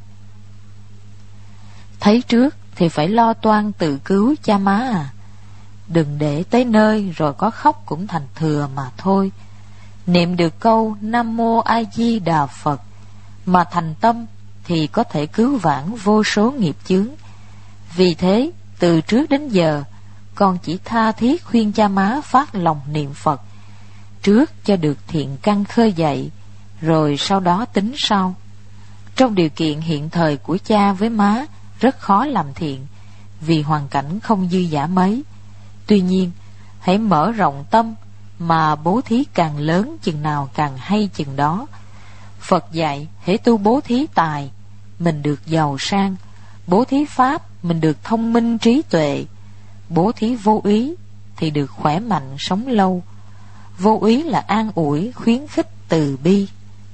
Thấy trước thì phải lo toan tự cứu cha má à. Đừng để tới nơi rồi có khóc cũng thành thừa mà thôi. Niệm được câu Nam Mô A Di Đà Phật mà thành tâm thì có thể cứu vãn vô số nghiệp chướng. Vì thế từ trước đến giờ con chỉ tha thiết khuyên cha má phát lòng niệm Phật, trước cho được thiện căn khơi dậy, rồi sau đó tính sau. Trong điều kiện hiện thời của cha với má rất khó làm thiện, vì hoàn cảnh không dư dả mấy. Tuy nhiên hãy mở rộng tâm mà bố thí càng lớn chừng nào càng hay chừng đó. Phật dạy hễ tu bố thí tài, mình được giàu sang. Bố thí pháp, mình được thông minh trí tuệ. Bố thí vô úy thì được khỏe mạnh sống lâu. Vô úy là an ủi, khuyến khích, từ bi.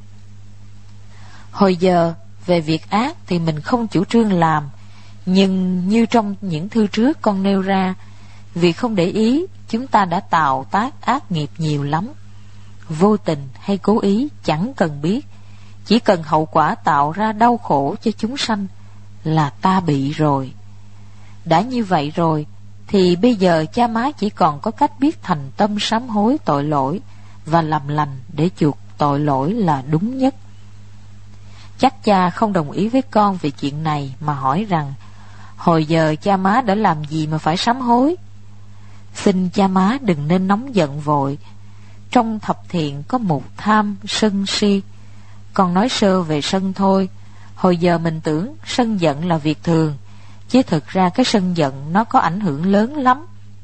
Hồi giờ về việc ác thì mình không chủ trương làm, nhưng như trong những thư trước con nêu ra, vì không để ý chúng ta đã tạo tác ác nghiệp nhiều lắm. Vô tình hay cố ý chẳng cần biết, chỉ cần hậu quả tạo ra đau khổ cho chúng sanh là ta bị rồi. Đã như vậy rồi thì bây giờ cha má chỉ còn có cách biết thành tâm sám hối tội lỗi và làm lành để chuộc tội lỗi là đúng nhất. Chắc cha không đồng ý với con về chuyện này mà hỏi rằng hồi giờ cha má đã làm gì mà phải sám hối. Xin cha má đừng nên nóng giận vội. Trong thập thiện có mục tham, sân, si. Con nói sơ về sân thôi. Hồi giờ mình tưởng sân giận là việc thường, chứ thực ra cái sân giận nó có ảnh hưởng lớn lắm.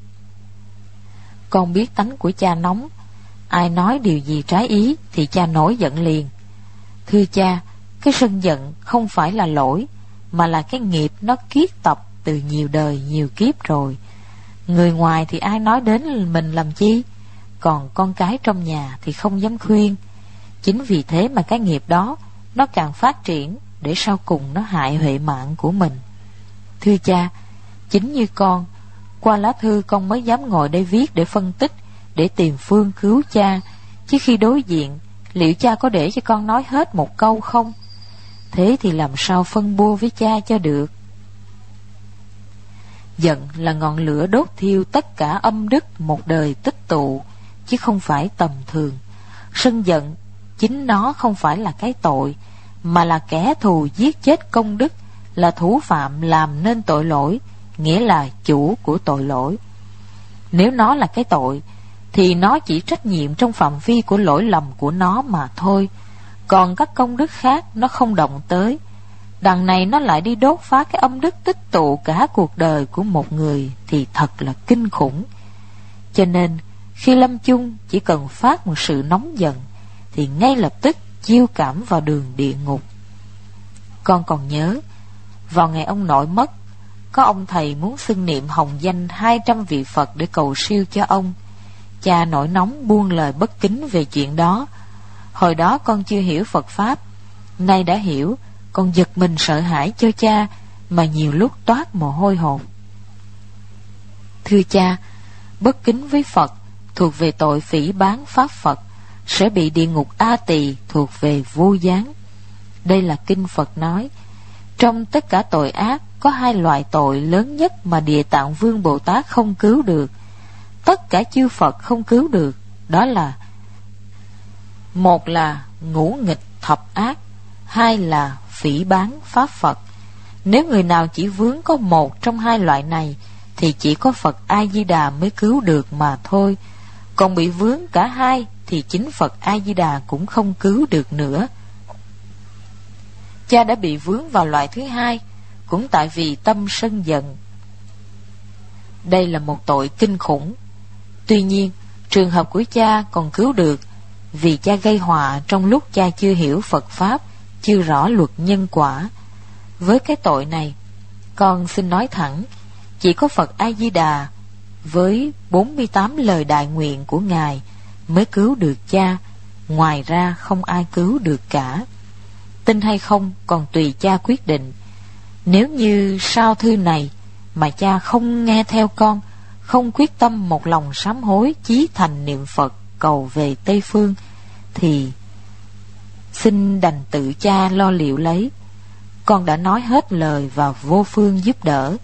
Con biết tánh của cha nóng, ai nói điều gì trái ý thì cha nổi giận liền. Thưa cha, cái sân giận không phải là lỗi, mà là cái nghiệp nó kiết tập từ nhiều đời nhiều kiếp rồi. Người ngoài thì ai nói đến mình làm chi, còn con cái trong nhà thì không dám khuyên. Chính vì thế mà cái nghiệp đó nó càng phát triển, để sau cùng nó hại huệ mạng của mình. Thưa cha, chính như con, qua lá thư con mới dám ngồi đây viết để phân tích, để tìm phương cứu cha. Chứ khi đối diện, liệu cha có để cho con nói hết một câu không? Thế thì làm sao phân bua với cha cho được? Giận là ngọn lửa đốt thiêu tất cả âm đức một đời tích tụ, chứ không phải tầm thường. Sân giận chính nó không phải là cái tội, mà là kẻ thù giết chết công đức, là thủ phạm làm nên tội lỗi, nghĩa là chủ của tội lỗi. Nếu nó là cái tội thì nó chỉ trách nhiệm trong phạm vi của lỗi lầm của nó mà thôi, còn các công đức khác nó không động tới. Đằng này nó lại đi đốt phá cái âm đức tích tụ cả cuộc đời của một người thì thật là kinh khủng. Cho nên khi lâm chung chỉ cần phát một sự nóng giận thì ngay lập tức chiêu cảm vào đường địa ngục. Con còn nhớ, vào ngày ông nội mất, có ông thầy muốn xưng niệm hồng danh 200 vị Phật để cầu siêu cho ông. Cha nổi nóng buông lời bất kính về chuyện đó. Hồi đó con chưa hiểu Phật Pháp, nay đã hiểu, con giật mình sợ hãi cho cha, mà nhiều lúc toát mồ hôi hột. Thưa cha, bất kính với Phật thuộc về tội phỉ báng Pháp Phật, sẽ bị địa ngục A Tỳ thuộc về vô gián. Đây là kinh Phật nói. Trong tất cả tội ác có hai loại tội lớn nhất mà Địa Tạng Vương Bồ Tát không cứu được, tất cả chư Phật không cứu được, đó là Một là ngũ nghịch thập ác, hai là phỉ báng pháp Phật. Nếu người nào chỉ vướng có một trong hai loại này thì chỉ có Phật A Di Đà mới cứu được mà thôi. Còn bị vướng cả hai thì chính Phật A Di Đà cũng không cứu được nữa. Cha đã bị vướng vào loại thứ hai cũng tại vì tâm sân giận. Đây là một tội kinh khủng. Tuy nhiên, trường hợp của cha còn cứu được vì cha gây họa trong lúc cha chưa hiểu Phật Pháp, chưa rõ luật nhân quả. Với cái tội này, con xin nói thẳng, chỉ có Phật A Di Đà với 48 lời đại nguyện của Ngài mới cứu được cha, ngoài ra không ai cứu được cả. Tin hay không còn tùy cha quyết định. Nếu như sau thư này mà cha không nghe theo con, không quyết tâm một lòng sám hối chí thành niệm Phật cầu về Tây Phương, thì xin đành tự cha lo liệu lấy. Con đã nói hết lời và vô phương giúp đỡ.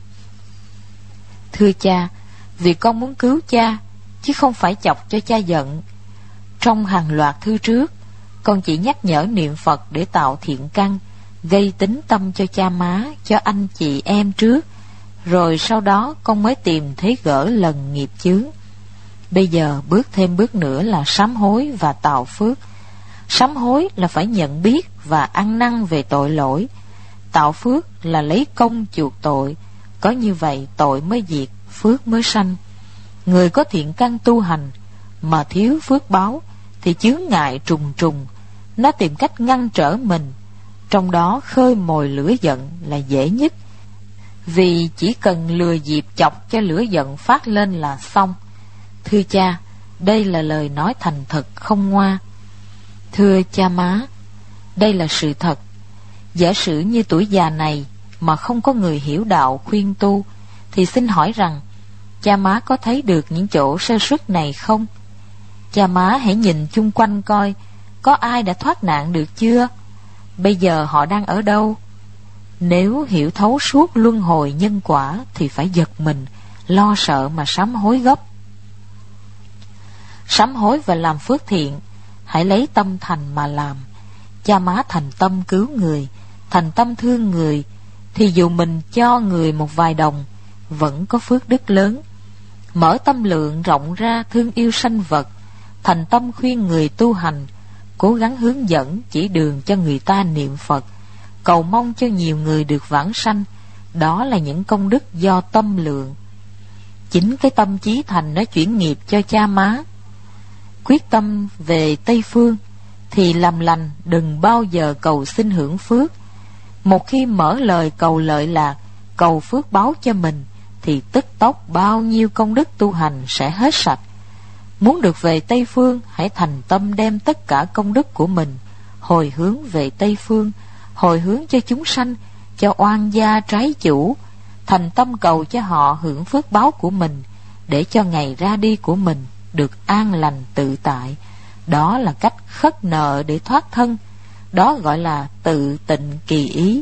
Thưa cha, vì con muốn cứu cha, chứ không phải chọc cho cha giận. Trong hàng loạt thư trước, con chỉ nhắc nhở niệm Phật để tạo thiện căn, gây tín tâm cho cha má, cho anh chị em trước, rồi sau đó con mới tìm thấy gỡ lần nghiệp chướng. Bây giờ bước thêm bước nữa là sám hối và tạo phước. Sám hối là phải nhận biết và ăn năn về tội lỗi. Tạo phước là lấy công chuộc tội. Có như vậy tội mới diệt, phước mới sanh. Người có thiện căn tu hành mà thiếu phước báo thì chướng ngại trùng trùng, nó tìm cách ngăn trở mình. Trong đó khơi mồi lửa giận là dễ nhất, vì chỉ cần lừa dịp chọc cho lửa giận phát lên là xong. Thưa cha, đây là lời nói thành thật không ngoa. Thưa cha má, đây là sự thật. Giả sử như tuổi già này mà không có người hiểu đạo khuyên tu, thì xin hỏi rằng cha má có thấy được những chỗ sơ suất này không? Cha má hãy nhìn chung quanh coi, có ai đã thoát nạn được chưa? Bây giờ họ đang ở đâu? Nếu hiểu thấu suốt luân hồi nhân quả thì phải giật mình, lo sợ mà sám hối gấp. Sám hối và làm phước thiện, hãy lấy tâm thành mà làm. Cha má thành tâm cứu người, thành tâm thương người, thì dù mình cho người một vài đồng, vẫn có phước đức lớn. Mở tâm lượng rộng ra thương yêu sanh vật, thành tâm khuyên người tu hành, cố gắng hướng dẫn chỉ đường cho người ta niệm Phật, cầu mong cho nhiều người được vãng sanh. Đó là những công đức do tâm lượng. Chính cái tâm chí thành nó chuyển nghiệp cho cha má. Quyết tâm về Tây Phương thì làm lành, đừng bao giờ cầu xin hưởng phước. Một khi mở lời cầu lợi lạc, cầu phước báo cho mình, thì tức tốc bao nhiêu công đức tu hành sẽ hết sạch. Muốn được về Tây Phương, hãy thành tâm đem tất cả công đức của mình hồi hướng về Tây Phương, hồi hướng cho chúng sanh, cho oan gia trái chủ, thành tâm cầu cho họ hưởng phước báo của mình, để cho ngày ra đi của mình được an lành tự tại. Đó là cách khất nợ để thoát thân. Đó gọi là tự tịnh kỳ ý.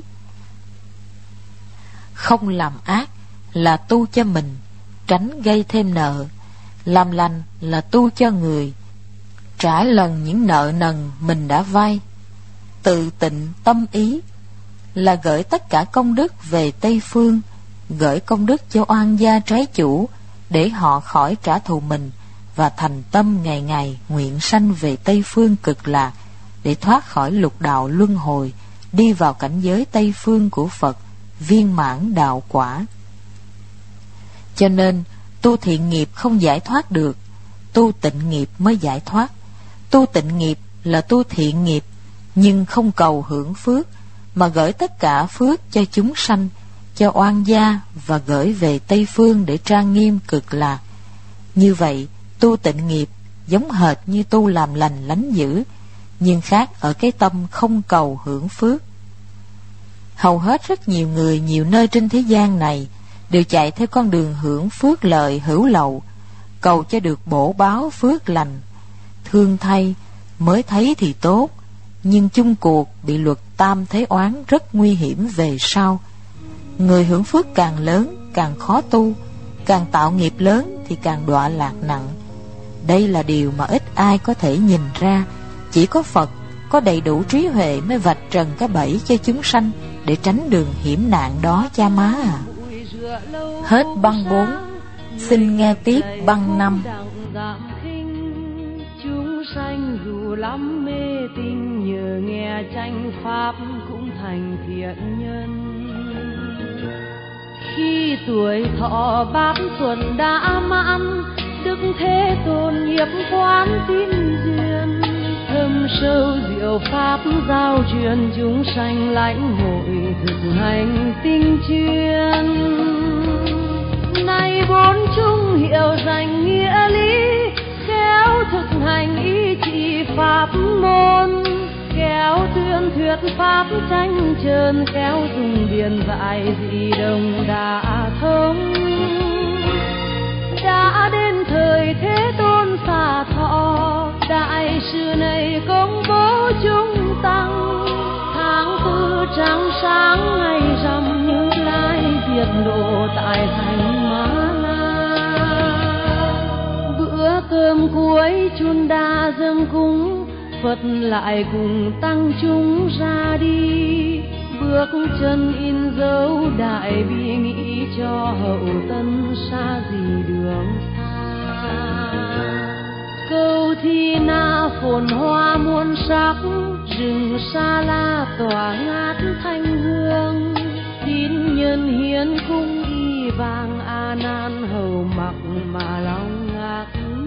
Không làm ác là tu cho mình, tránh gây thêm nợ. Làm lành là tu cho người, trả lần những nợ nần mình đã vay. Tự tịnh tâm ý là gửi tất cả công đức về Tây Phương, gửi công đức cho oan gia trái chủ, để họ khỏi trả thù mình, và thành tâm ngày ngày nguyện sanh về Tây Phương cực lạc, để thoát khỏi lục đạo luân hồi, đi vào cảnh giới Tây Phương của Phật, viên mãn đạo quả. Cho nên tu thiện nghiệp không giải thoát được, tu tịnh nghiệp mới giải thoát. Tu tịnh nghiệp là tu thiện nghiệp, nhưng không cầu hưởng phước, mà gửi tất cả phước cho chúng sanh, cho oan gia, và gửi về Tây Phương để trang nghiêm cực lạc. Như vậy, tu tịnh nghiệp giống hệt như tu làm lành lánh dữ, nhưng khác ở cái tâm không cầu hưởng phước. Hầu hết rất nhiều người nhiều nơi trên thế gian này đều chạy theo con đường hưởng phước lợi hữu lậu, cầu cho được bổ báo phước lành. Thương thay, mới thấy thì tốt, nhưng chung cuộc bị luật tam thế oán rất nguy hiểm về sau. Người hưởng phước càng lớn càng khó tu, càng tạo nghiệp lớn thì càng đọa lạc nặng. Đây là điều mà ít ai có thể nhìn ra, Chỉ có Phật có đầy đủ trí huệ mới vạch trần cái bẫy cho chúng sanh để tránh đường hiểm nạn đó cha má à. Hết băng 4. Xin nghe tiếp băng 5. Chúng sanh dù lắm mê tín, nhờ nghe chánh pháp cũng thành thiện nhân. Khi tuổi thọ bát tuần đã mãn, Đức Thế Tôn nghiệp quán tín duyên, thâm sâu diệu pháp giao truyền, chúng sanh lãnh hội thực hành tinh chuyên. Nay bốn chung hiểu rành nghĩa lý, khéo thực hành ý chỉ pháp môn, khéo tuyên thuyết pháp tranh trơn, khéo dùng điển giải dị đồng đã thông. Đã đến thời Thế Tôn xả thọ, đại sự này công bố chúng tăng. Tháng tư trăng sáng ngày rằm, Như Lai diệt độ tại thành Ma La. Bữa cơm cuối chun đa dâng cúng, Phật lại cùng tăng chúng ra đi. Bước chân in dấu đại bi, nghĩ cho hậu tân xa gì đường xa. Câu Thi Na phồn hoa muôn sắc, rừng Sa La tỏa ngát thanh hương. Tín nhân hiến cung y vàng, A Nan hầu mặc mà lòng ngạc